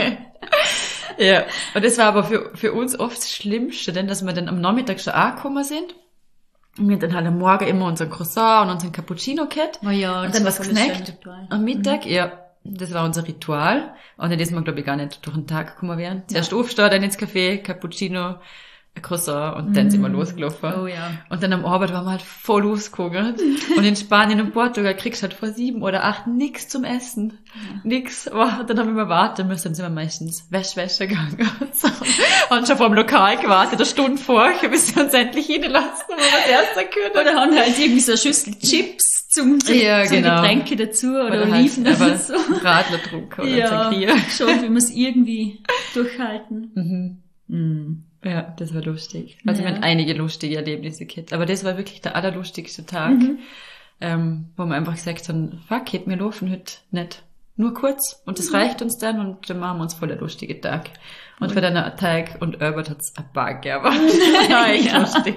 Ja, und das war aber für, für uns oft das Schlimmste, denn dass wir dann am Nachmittag schon angekommen sind. Und wir dann halt am Morgen immer unseren Croissant und unseren Cappuccino gehabt. Oh ja, und das dann war was voll ein schönes knackt Ritual. am Mittag. Ja, das war unser Ritual. Und dann ist man, glaube ich, gar nicht durch den Tag gekommen wären. Zuerst aufstehen, dann ins Café, Cappuccino, ein Croissant und dann sind wir losgelaufen. Oh ja. Und dann am Abend waren wir halt voll ausgehungert. Und in Spanien und Portugal kriegst du halt vor sieben oder acht nix zum Essen. Nix. Oh, und dann haben wir warten müssen, dann sind wir meistens Wäsche, Wäsche gegangen. Und so. Und schon vor dem Lokal gewartet, eine Stunde vorher, bis sie uns endlich hinlassen, wo wir das erste können. Oder haben halt irgendwie so eine Schüssel Chips zum, zum, Ja, zum genau. Getränke dazu oder, Oder Oliven halt oder aber so. Radler getrunken oder Ja, Sangria. schon, wie wir es irgendwie durchhalten. Mhm. Mhm. Ja, das war lustig. Also Ja. wir hatten einige lustige Erlebnisse gehabt. Aber das war wirklich der allerlustigste Tag, Mhm. ähm, wo wir einfach gesagt haben, fuck it, wir laufen heute nicht. Nur kurz. Und das reicht uns dann und dann machen wir uns voll der lustige Tag. Und für den Tag und Albert hat's ein paar gegeben. Das war echt Ja. lustig.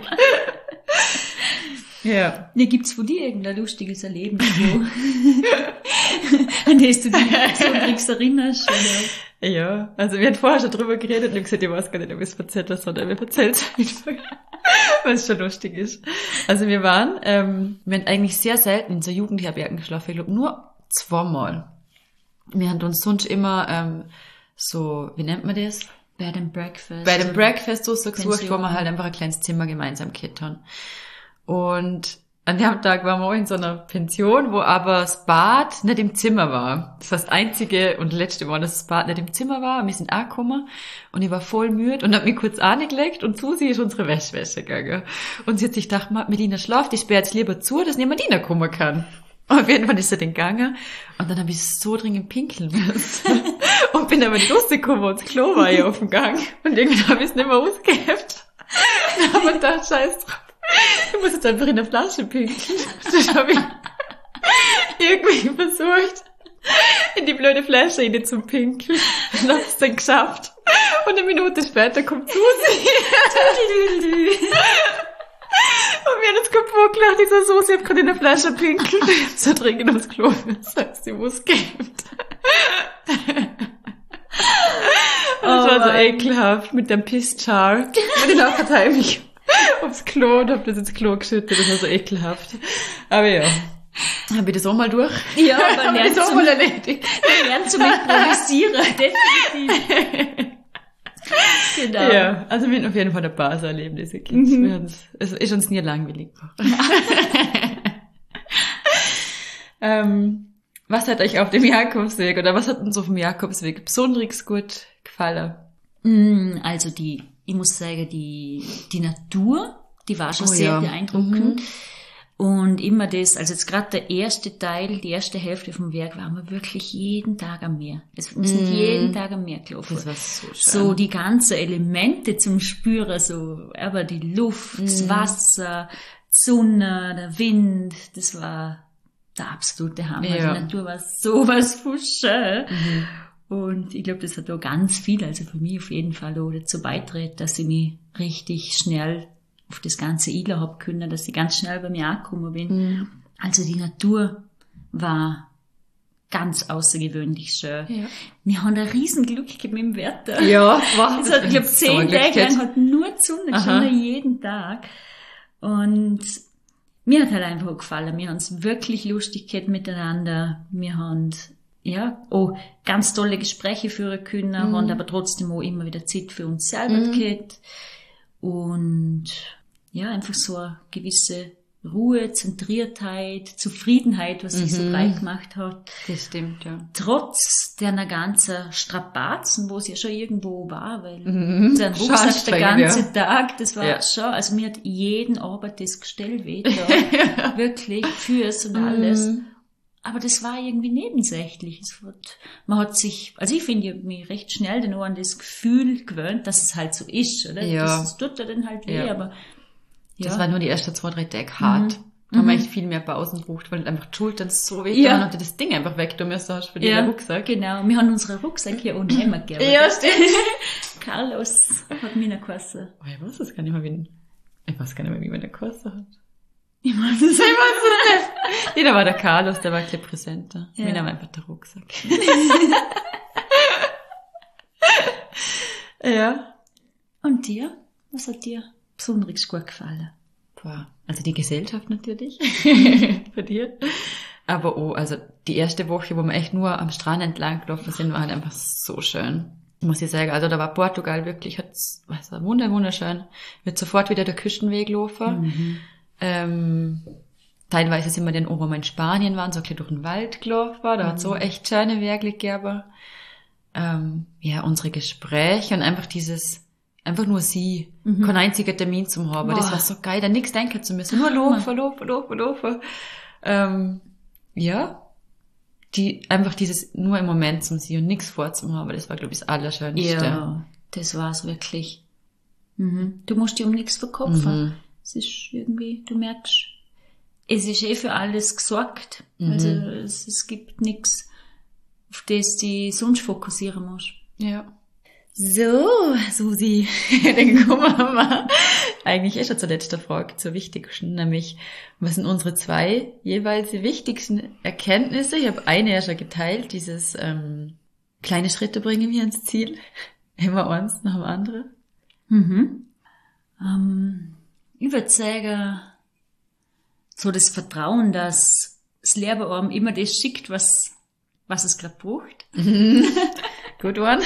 Ja. Ne, gibt's von dir irgendein lustiges Erlebnis, wo, an das du dich besonders erinnerst? Oder? Ja, also wir hatten vorher schon drüber geredet und ich gesagt, ich weiß gar nicht, ob ich es erzählt habe, sondern wir erzählt es einfach, weil es schon lustig ist. Also wir waren, ähm, wir haben eigentlich sehr selten in so Jugendherbergen geschlafen, ich glaube nur zweimal. Wir haben uns sonst immer ähm, so, wie nennt man das? Bed and Breakfast. Bei dem Breakfast so gesucht, Pension. wo wir halt einfach ein kleines Zimmer gemeinsam gehabt haben. Und an dem Tag waren wir auch in so einer Pension, wo aber das Bad nicht im Zimmer war. Das war das einzige und letzte Mal, dass das Bad nicht im Zimmer war. Wir sind angekommen und ich war voll müde und hab mich kurz angelegt und zu sie ist unsere Wäschwäsche gegangen. Und sie hat sich gedacht, Melina schlaft, ich sperre jetzt lieber zu, dass niemand reinkommen kann. Und auf jeden Fall ist sie dann gegangen und dann habe ich so dringend pinkeln müssen. Und bin aber nicht rausgekommen und das Klo war ja auf dem Gang. Und irgendwann habe ich es nicht mehr ausgehebt. Dann haben wir gedacht, scheiß drauf. Ich muss jetzt einfach in der Flasche pinkeln. Dann habe ich irgendwie versucht, in die blöde Flasche rein zu pinkeln. Und habe es dann geschafft. Und eine Minute später kommt Susi. Und wir haben uns kaputt gelacht. Ich so, Susi, ich hab gerade in der Flasche pinkeln. So dringend aufs Klo. Das heißt, sie muss geben. Und das Oh war so Mann. ekelhaft mit dem Pissjar. Und ich nachher heimlich aufs Klo und hab das ins Klo geschüttet. Das war so ekelhaft. Aber ja, habe ich das auch mal durch. Ja, man Habe ich lernt das auch zum, mal erledigt. man lernt zum Improvisieren, definitiv. Genau. Ja, also wir haben auf jeden Fall ein paar so Erlebnisse gehabt. Mhm. Wir haben's- Es ist uns nie langweilig gemacht. ähm, was hat euch auf dem Jakobsweg oder was hat uns auf dem Jakobsweg besonders gut gefallen? Mm, Also die, ich muss sagen, die, die Natur, die war schon Oh sehr ja. beeindruckend. Und immer das, also jetzt gerade der erste Teil, die erste Hälfte vom Werk waren wir wirklich jeden Tag am Meer. Es- Wir sind Mhm. jeden Tag am Meer gelaufen. Das war so schön. So die ganzen Elemente zum Spüren, so, aber die Luft, Mhm. das Wasser, die Sonne, der Wind, das war der absolute Hammer. Ja. Die Natur war sowas von schön. Mhm. Und ich glaube, das hat auch ganz viel, also für mich auf jeden Fall auch dazu beitreten, dass ich mich richtig schnell auf das ganze einlassen hab können, dass ich ganz schnell bei mir angekommen bin. Mhm. Also die Natur war ganz außergewöhnlich schön. Ja. Wir haben ein riesen Glück gehabt mit dem Wetter. Ja, wow. Es hat, ich glaube, zehn so Tage lang hat nur die Sonne geschonnen, jeden Tag. Und mir hat halt einfach gefallen. Wir haben es wirklich lustig gehabt miteinander. Wir haben, ja, auch ganz tolle Gespräche führen können, mhm. haben aber trotzdem auch immer wieder Zeit für uns selber mhm. gehabt. Und, ja, einfach so eine gewisse Ruhe, Zentriertheit, Zufriedenheit, was sich mhm. so breit gemacht hat. Das stimmt, ja. Trotz der ganzen Strapazen, wo es ja schon irgendwo war, weil mhm. sein Rucksack der ganze ja. Tag, das war ja. schon, also mir hat jeden Arbeit das Gestell weh da, wirklich, Fürs und alles. Mhm. Aber das war irgendwie nebensächlich. Es wird, man hat sich, also ich finde, ich habe mich recht schnell dann auch an das Gefühl gewöhnt, dass es halt so ist, oder? Ja. Das, das tut ja dann halt weh, ja. aber Das ja. war nur die ersten zwei, drei Tage hart. Mhm. Da haben wir Mhm. echt viel mehr Pausen gebraucht, weil einfach die Schultern so weh Ja. waren und du das Ding einfach weg tun müssen hast für ja, den Rucksack. Genau. Wir haben unseren Rucksack hier unten immer gegeben. Ja, stimmt. Carlos hat mir eine Kasse. Oh, ich weiß es gar nicht mehr, wie, ich weiß gar nicht mehr, wie man eine Kasse hat. Ich weiß es Ich weiß es nicht. Nee, da war der Carlos, der war ein bisschen präsenter. Ja. Wir nehmen einfach den Rucksack. Ja. Und dir? Was hat dir besonders gut gefallen? Boah, also die Gesellschaft natürlich. Für dir. Aber oh, also die erste Woche, wo wir echt nur am Strand entlang gelaufen sind, war halt einfach so schön. Muss ich sagen. Also da war Portugal wirklich, hat's, was war wunder, wunderschön. Wird sofort wieder der Küstenweg laufen. Mhm. Ähm, teilweise sind wir dann, wo wir in Spanien waren, so ein bisschen durch den Wald gelaufen. Da Mhm. hat so echt schöne Wege gegeben. Ähm, ja, unsere Gespräche und einfach dieses, einfach nur sie, Mhm. kein einziger Termin zum haben. Boah. Das war so geil, da nichts denken zu müssen. Nur laufen, laufen, laufen, laufen. Ähm, ja. Die, einfach dieses, nur im Moment zum sie und nichts vorzuhaben, das war, glaube ich, das Allerschönste. Ja, das war's wirklich. Mhm. Du musst dir um nichts verkopfen. Mhm. Es ist irgendwie, du merkst, es ist eh für alles gesorgt. Mhm. Also es, es gibt nichts, auf das du sonst fokussieren musst. Ja. So, Susi, dann kommen wir mal eigentlich eh schon zur letzten Frage, zur wichtigsten, nämlich, was sind unsere zwei jeweils die wichtigsten Erkenntnisse? Ich habe eine ja schon geteilt, dieses ähm, kleine Schritte bringen wir ans Ziel, immer eins nach dem anderen. Mhm. Ähm, ich würde sagen, so das Vertrauen, dass das Leben einem immer das schickt, was, was es gerade braucht. Good one.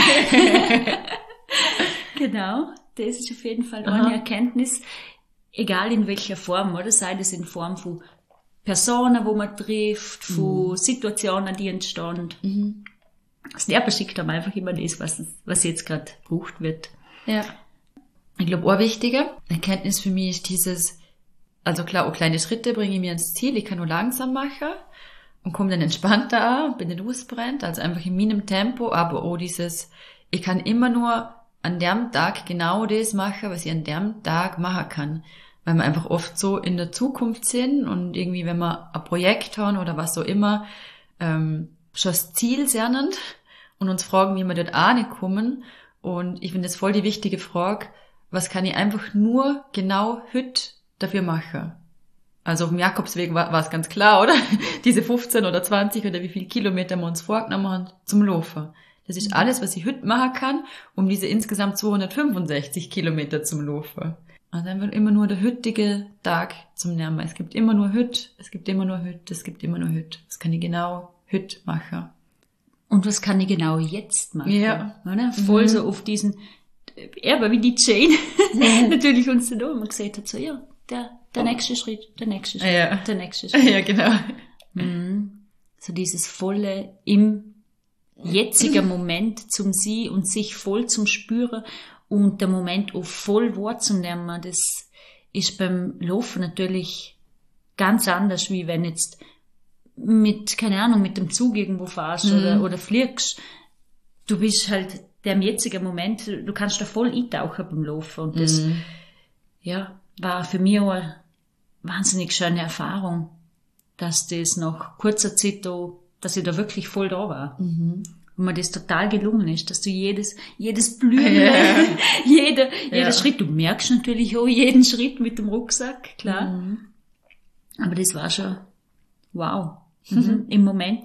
Genau, das ist auf jeden Fall Aha. eine Erkenntnis, egal in welcher Form, oder? Sei das in Form von Personen, wo man trifft, von Mhm. Situationen, die entstehen. Mhm. Das Leben schickt einem einfach immer das, was, was jetzt gerade gebraucht wird. Ja. Ich glaube, eine wichtige Erkenntnis für mich ist dieses, also klar, auch kleine Schritte bringe ich mir ans Ziel, ich kann nur langsam machen und komme dann entspannter an, bin nicht ausbrennt, also einfach in meinem Tempo, aber auch dieses, ich kann immer nur an dem Tag genau das machen, was ich an dem Tag machen kann. Weil wir einfach oft so in der Zukunft sind und irgendwie, wenn wir ein Projekt haben oder was auch immer, ähm, schon das Ziel sehen und uns fragen, wie wir dort ankommen. Und ich finde das voll die wichtige Frage, was kann ich einfach nur genau heute dafür machen? Also auf dem Jakobsweg war, war es ganz klar, oder? Diese fünfzehn oder zwanzig oder wie viele Kilometer wir uns vorgenommen haben zum Laufen. Das ist alles, was ich heute machen kann, um diese insgesamt zweihundertfünfundsechzig Kilometer zum Laufen. Also einfach immer nur der heutige Tag zum Nehmen. Es gibt immer nur heute, es gibt immer nur heute, es gibt immer nur heute. Das kann ich genau heute machen. Und was kann ich genau jetzt machen? Ja. Oder? Voll Mhm. so auf diesen, aber wie die Jane natürlich uns dann auch immer gesagt hat, so, ja, der, der nächste Schritt, der nächste Schritt, Ja. der nächste Schritt. Ja, genau. Mhm. So dieses volle im jetzigen Moment zum Sie und sich voll zum Spüren und der Moment auch voll wahrzunehmen, das ist beim Laufen natürlich ganz anders, wie wenn jetzt mit, keine Ahnung, mit dem Zug irgendwo fahrst Mhm. oder, oder fliegst. Du bist halt der im jetzigen Moment, du kannst da voll eintauchen beim Laufen und das, Mhm. ja, war für mich auch eine wahnsinnig schöne Erfahrung, dass das nach kurzer Zeit da, dass ich da wirklich voll da war. Mhm. Und mir das total gelungen ist, dass du jedes, jedes Blühen, Ja. jeder, jeder Ja. Schritt, du merkst natürlich auch jeden Schritt mit dem Rucksack, klar. Mhm. Aber das war schon, wow. Mhm. Im Moment sie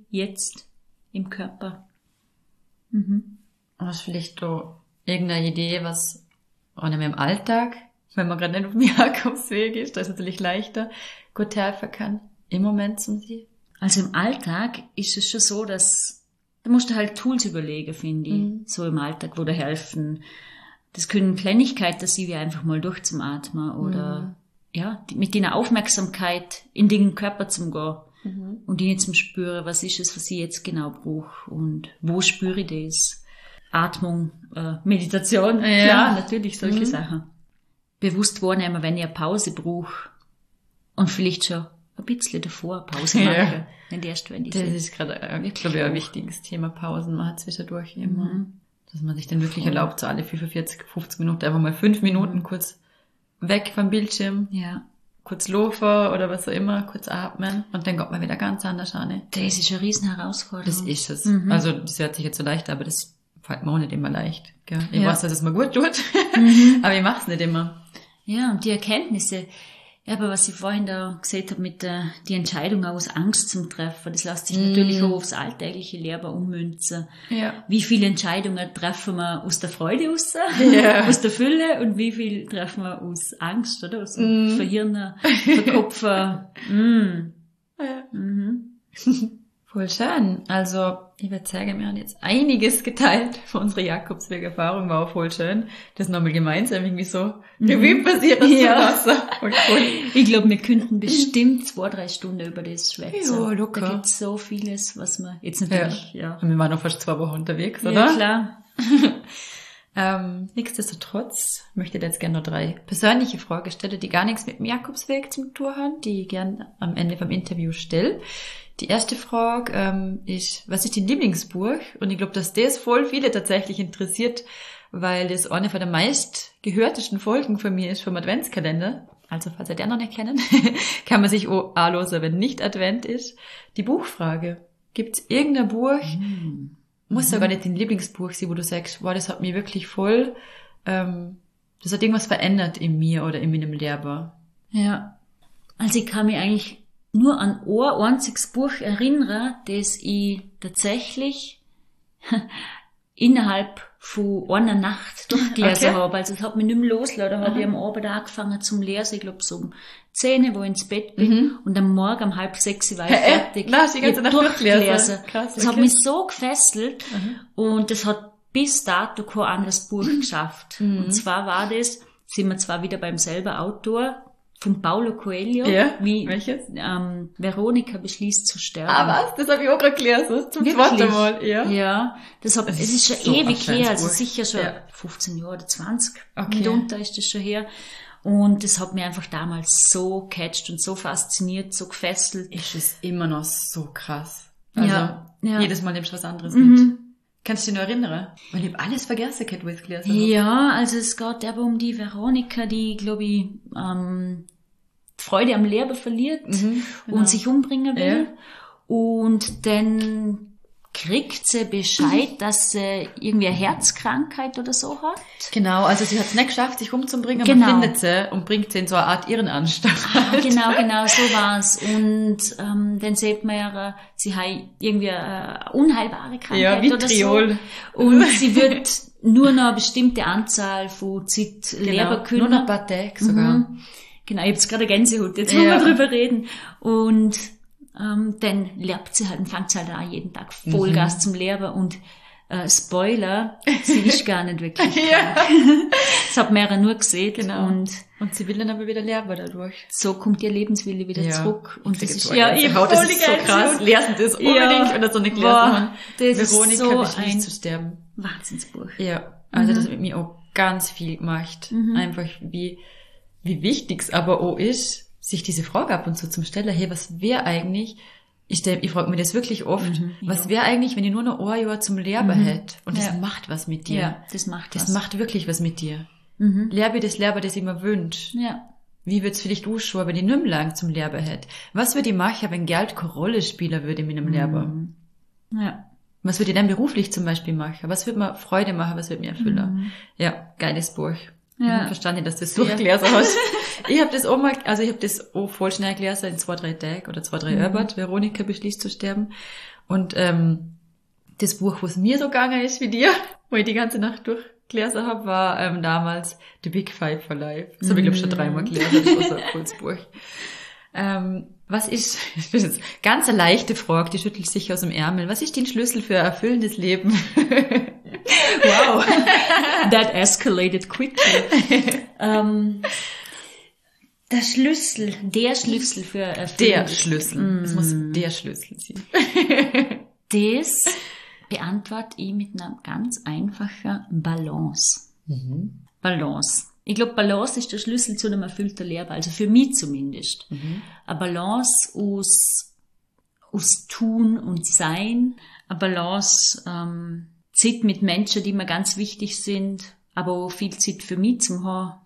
jetzt im Körper. Mhm. Hast du vielleicht da irgendeine Idee, was auch im Alltag, wenn man gerade nicht auf dem Jakobsweg ist, da ist es natürlich leichter, gut helfen kann, im Moment zum Sie? Also im Alltag ist es schon so, dass, da musst du halt Tools überlegen, finde ich, mhm. so im Alltag, wo da helfen. Das können Kleinigkeiten sein, wie einfach mal durchzuatmen oder, mhm. ja, mit deiner Aufmerksamkeit in den Körper zum gehen. Mhm. Und ihn zum Spüren, was ist es, was ich jetzt genau brauche und wo spüre ich das? Atmung, äh, Meditation, ja. Klar, natürlich solche mhm. Sachen. Bewusst wahrnehmen, wenn ich eine Pause brauche und vielleicht schon ein bisschen davor Pause machen, ja. wenn die erst wenn die Das sind. Ist gerade, ich glaube, ja, ein wichtiges Thema, Pausen machen zwischendurch immer. Mhm. Dass man sich dann wirklich Voll. erlaubt, so alle fünfundvierzig, fünfzig Minuten einfach mal fünf Minuten mhm. kurz weg vom Bildschirm. Ja. Kurz laufen oder was auch immer, kurz atmen und dann geht man wieder ganz anders an. Das ist eine riesen Herausforderung. Das ist es. Mhm. Also das hört sich jetzt so leicht, aber das fällt mir auch nicht immer leicht. Gell? Ich ja. weiß, dass es mir gut tut, mhm. aber ich mache es nicht immer. Ja, und die Erkenntnisse, aber was ich vorhin da gesehen habe mit der die Entscheidung aus Angst zum Treffen, das lässt sich mm. natürlich auch aufs alltägliche Leben ummünzen. Ja. Wie viele Entscheidungen treffen wir aus der Freude raus, ja. aus der Fülle und wie viel treffen wir aus Angst, oder? Aus dem mm. Verhirnen, Verkopfen. mm. ja. mhm. Voll schön. Also, ich würde sagen, wir haben jetzt einiges geteilt von unserer Jakobsweg-Erfahrung, war auch voll schön. Das nochmal gemeinsam irgendwie so Revue passieren ja. zu lassen. Und cool. Ich glaube, wir könnten bestimmt zwei, drei Stunden über das schwätzen. Ja, locker. Da gibt es so vieles, was wir jetzt natürlich, ja. ja. Wir waren noch fast zwei Wochen unterwegs, oder? Ja, klar. ähm, nichtsdestotrotz möchte ich jetzt gerne noch drei persönliche Fragen stellen, die gar nichts mit dem Jakobsweg zu tun haben, die ich gerne am Ende vom Interview stelle. Die erste Frage ähm, ist, was ist dein Lieblingsbuch? Und ich glaube, dass das voll viele tatsächlich interessiert, weil das eine von der meist gehörtesten Folgen von mir ist vom Adventskalender. Also, falls ihr den noch nicht kennen, kann man sich auch anhören, wenn nicht Advent ist. Die Buchfrage. Gibt's irgendein Buch, mm. muss ja gar nicht dein Lieblingsbuch sein, wo du sagst, wow, das hat mich wirklich voll, ähm, das hat irgendwas verändert in mir oder in meinem Leben. Ja. Also ich kann mich eigentlich nur an ein einziges Buch erinnern, das ich tatsächlich innerhalb von einer Nacht durchgelesen okay. habe. Also es hat mich nicht mehr losgelassen. Da habe ich am Abend angefangen zum Lesen. Ich glaube so um zehn, wo ich ins Bett bin. Mhm. Und am Morgen um halb sechs war ich hey, fertig. Nein, hast du die ganze Nacht durchgelesen? Krass, das okay. hat mich so gefesselt. Mhm. Und das hat bis dato kein anderes Buch geschafft. Mhm. Und zwar war das, sind wir zwar wieder beim selben Autor, von Paulo Coelho, ja, wie welches? Ähm, Veronika beschließt zu sterben. Ah, was? Das habe ich auch gerade gelesen, zum zweiten Mal. Ja, ja das, hab, das es ist schon so ewig her, also sicher schon ja. fünfzehn Jahre oder zwanzig. Okay. Mitunter ist das schon her. Und das hat mich einfach damals so catcht und so fasziniert, so gefesselt. Ist es immer noch so krass. Also ja, ja. jedes Mal nimmst du was anderes mhm. mit. Kannst du dich noch erinnern? Weil ich habe alles vergessen, Cat with gelesen habe. Ja, also es geht aber um die Veronika, die, glaube ich, ähm, Freude am Leben verliert mhm, genau. und sich umbringen will. Ja. Und dann kriegt sie Bescheid, dass sie irgendwie eine Herzkrankheit oder so hat. Genau, also sie hat es nicht geschafft, sich umzubringen, genau. aber findet sie und bringt sie in so eine Art Irrenanstalt. Ah, genau, genau, so war's. Und ähm, dann sieht man ja, sie hat irgendwie eine unheilbare Krankheit ja, oder so. Und sie wird nur noch eine bestimmte Anzahl von Zeit genau, leben können. Nur noch ein paar Tage sogar. Mhm. Genau, ich habe jetzt gerade Gänsehaut, jetzt wollen ja. wir drüber reden. Und ähm, dann lebt sie halt und fängt sie halt auch jeden Tag Vollgas mhm. zum Leben und äh, Spoiler, sie ist gar nicht wirklich ja. Das hat mehrere nur gesehen. Genau. Und, und sie will dann aber wieder lernen dadurch. So kommt ihr Lebenswille wieder ja. zurück. Und das ist, ja, ich Haut, das ist so krass. Lesen das unbedingt, ja. wenn das so nicht gelesen haben. Veronika so beschließt zu sterben. Wahnsinnsbuch. Ja, also mhm. das hat mit mir auch ganz viel gemacht. Mhm. Einfach wie, wie wichtig es aber auch ist, sich diese Frage ab und zu zum Stellen, hey, was wäre eigentlich, ich, stell, ich frage mir das wirklich oft, mhm, was wäre eigentlich, wenn ich nur noch ein Jahr zum Leben mhm. hätte? Und das ja. macht was mit dir. Ja, das macht das was. Das macht wirklich was mit dir. Mhm. Lebe das Leben, das ich mir wünsche. Ja. Wie wird's vielleicht ausschauen, wenn ich nicht mehr lang zum Leben hätte? Was würde ich machen, wenn Geld keine Rolle spielen würde in meinem mhm. Leben? Ja. Was würde ich dann beruflich zum Beispiel machen? Was würde mir Freude machen? Was würde mir erfüllen? Mhm. Ja, geiles Buch. Ja. Ich habe verstanden, dass du das durchgelesen hast. Ich habe das auch mal, also ich habe das auch voll schnell gelesen, in zwei, drei Tagen oder zwei, drei Jahre. Mhm. Veronika beschließt zu sterben. Und ähm, das Buch, was mir so gegangen ist wie dir, wo ich die ganze Nacht durchgelesen habe, war ähm, damals The Big Five for Life. Das habe ich, glaube ich, schon dreimal gelesen. Das war so ein cooles Buch. Ähm, was ist, das ist eine ganz eine leichte Frage, die schüttelt sich aus dem Ärmel. Was ist dein Schlüssel für ein erfüllendes Leben? Wow. That escalated quickly. um, der Schlüssel, der Schlüssel für ein erfüllendes Der Schlüssel. Es mm. muss der Schlüssel sein. Das beantworte ich mit einer ganz einfachen Balance. Mhm. Balance. Ich glaube, Balance ist der Schlüssel zu einem erfüllten Leben, also für mich zumindest. Mhm. Eine Balance aus, aus Tun und Sein, eine Balance ähm, Zeit mit Menschen, die mir ganz wichtig sind, aber auch viel Zeit für mich zum haben.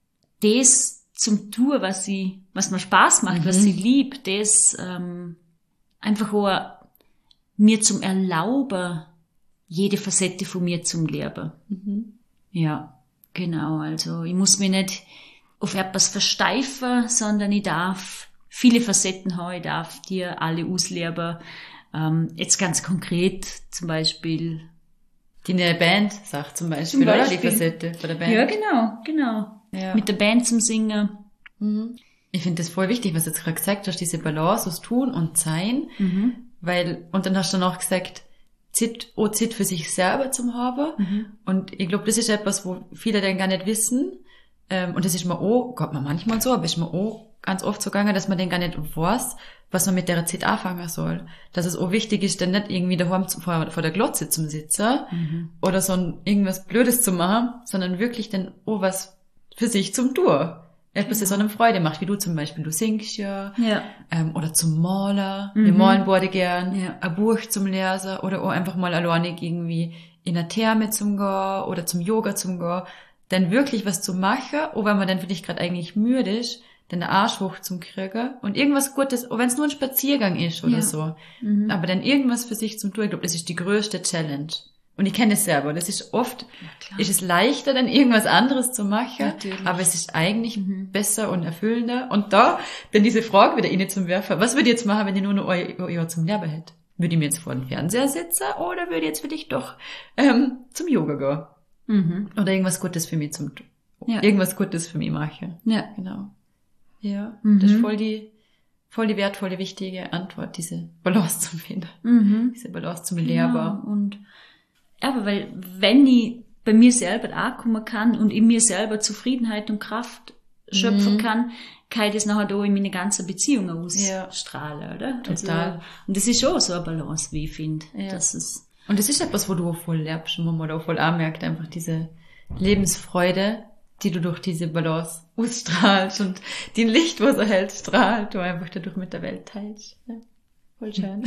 Das zum Tun, was ich, was mir Spaß macht, mhm. was ich liebe, das ähm, einfach auch mir zum Erlauben, jede Facette von mir zum Leben. Mhm. Ja. Genau, also ich muss mich nicht auf etwas versteifen, sondern ich darf viele Facetten haben, ich darf dir alle ausleben. Ähm, jetzt ganz konkret zum Beispiel die Band sagt zum Beispiel, zum Beispiel. Oder? Die Facette von der Band. Ja, genau, genau. Ja. Mit der Band zum Singen. Mhm. Ich finde das voll wichtig, was du jetzt gerade gesagt hast, diese Balance aus Tun und Sein, mhm. weil, und dann hast du noch gesagt, Zeit, auch Zeit für sich selber zu haben. Mhm. Und ich glaube, das ist etwas, wo viele dann gar nicht wissen. Ähm, und das ist mir auch, kommt mir manchmal so, aber ist mir auch ganz oft so gegangen, dass man dann gar nicht weiß, was man mit der Zeit anfangen soll. Dass es auch wichtig ist, dann nicht irgendwie daheim zu, vor, vor der Glotze zu sitzen mhm. oder so ein, irgendwas Blödes zu machen, sondern wirklich dann auch was für sich zum Tun. Etwas, das einem Freude macht, wie du zum Beispiel, du singst ja, ja. Ähm, oder zum Maler, mhm. wir malen beide gern, ja. ein Buch zum Lesen oder auch einfach mal alleinig irgendwie in eine Therme zum gehen oder zum Yoga zum gehen, dann wirklich was zu machen, auch wenn man dann vielleicht gerade eigentlich müde ist, dann den Arsch hoch zum kriegen und irgendwas Gutes, auch wenn es nur ein Spaziergang ist oder ja. so, mhm. aber dann irgendwas für sich zum tun, ich glaube, das ist die größte Challenge. Und ich kenne es selber. Das ist oft, ja, ist es leichter, dann irgendwas anderes zu machen. Natürlich. Aber es ist eigentlich mhm. besser und erfüllender. Und da, dann diese Frage wieder Ihnen zum Werfen. Was würde ich jetzt machen, wenn ich nur noch ein Jahr zum Leben hätte? Würde ich mir jetzt vor den Fernseher sitzen oder würde ich jetzt vielleicht doch, ähm, zum Yoga gehen? Mhm. Oder irgendwas Gutes für mich zum, ja. irgendwas Gutes für mich machen. Ja. Genau. Ja. Mhm. Das ist voll die, voll die wertvolle, wichtige Antwort, diese Balance zu finden. Mhm. Diese Balance zum Leben. Ja, und aber weil, wenn ich bei mir selber ankommen kann und in mir selber Zufriedenheit und Kraft schöpfen mhm. kann, kann ich das nachher da in meine ganzen Beziehungen ausstrahlen, ja. oder? Total. Also, und das ist schon so eine Balance, wie ich finde. Ja. Dass es und das ist etwas, wo du auch voll lernst, wo man da voll anmerkt, einfach diese Lebensfreude, die du durch diese Balance ausstrahlst und die Licht, wo so hält, strahlt, du einfach dadurch mit der Welt teilst. Ja. Voll schön.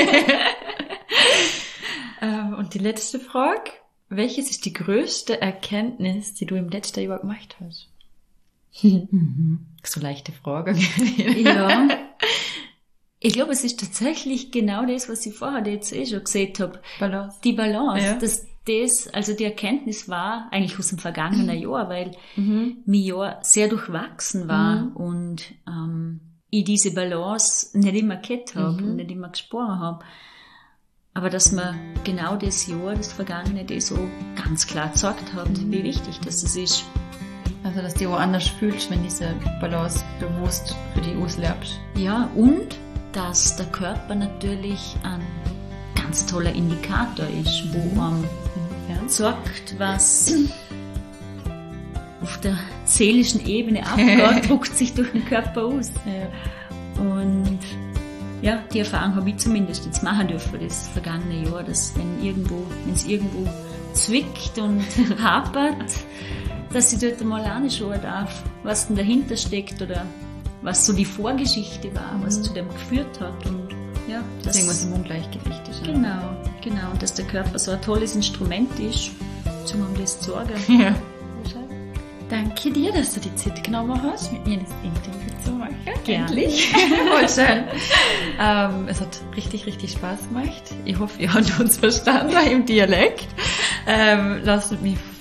Und die letzte Frage, welches ist die größte Erkenntnis, die du im letzten Jahr gemacht hast? Mhm. So leichte Frage. Ja. Ich glaube, es ist tatsächlich genau das, was ich vorher jetzt eh schon gesehen habe. Balance. Die Balance. Ja. Dass das, also die Erkenntnis war eigentlich aus dem vergangenen Jahr, weil mhm. mein Jahr sehr durchwachsen war mhm. und ähm, ich diese Balance nicht immer gehabt habe mhm. und nicht immer gespürt habe. Aber dass man genau das Jahr, das Vergangene, das so ganz klar gezeigt hat, mhm. wie wichtig das ist. Also, dass du auch anders fühlst, wenn diese Balance bewusst für dich auslebst. Ja, und dass der Körper natürlich ein ganz toller Indikator ist, wo man ja. sagt, was auf der seelischen Ebene abgeht, druckt sich durch den Körper aus. Ja. Und ja, die Erfahrung habe ich zumindest jetzt machen dürfen, das vergangene Jahr, dass wenn irgendwo, wenn es irgendwo zwickt und hapert, dass ich dort mal anschauen darf, was denn dahinter steckt oder was so die Vorgeschichte war, was mhm. zu dem geführt hat und ja, dass irgendwas im Ungleichgewicht ist. Genau, ja. genau, und dass der Körper so ein tolles Instrument ist, um um das zu sorgen. Ja. Danke dir, dass du die Zeit genommen hast, mit mir das Interview zu machen. Gerne. Endlich. Voll schön. ähm, es hat richtig, richtig Spaß gemacht. Ich hoffe, ihr habt uns verstanden im Dialekt. Ähm, lasst mich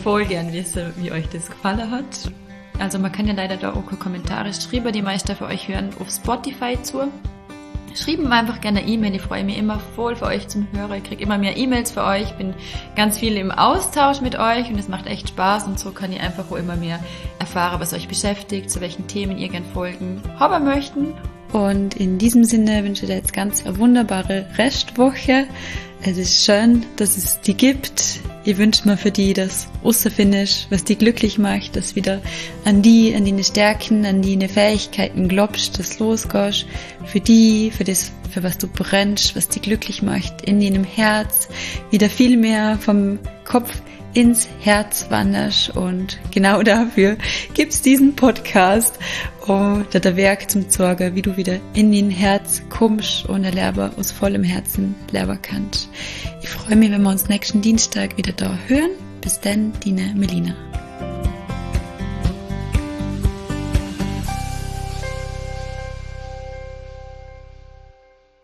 voll gern wissen, wie euch das gefallen hat. Also man kann ja leider da auch keine Kommentare schreiben, die meisten für euch hören auf Spotify zu. Schreibt mir einfach gerne eine E-Mail, ich freue mich immer voll für euch zum Hören. Ich kriege immer mehr E-Mails für euch, bin ganz viel im Austausch mit euch und es macht echt Spaß und so kann ich einfach auch immer mehr erfahren, was euch beschäftigt, zu welchen Themen ihr gerne Folgen haben möchten. Und in diesem Sinne wünsche ich dir jetzt ganz eine wunderbare Restwoche. Es ist schön, dass es die gibt. Ich wünsche mir für die, dass rausfindest, was die glücklich macht, dass wieder an die, an deine Stärken, an deine Fähigkeiten glaubst, dass losgehst. Für die, für das, für was du brennst, was die glücklich macht, in deinem Herz. Wieder viel mehr vom Kopf ins Herz wanderst und genau dafür gibt's diesen Podcast, um der Werk zum Sorge, wie du wieder in dein Herz kommst und der Lehrer aus vollem Herzen lernen kannst. Ich freue mich, wenn wir uns nächsten Dienstag wieder da hören. Bis dann, deine Melina.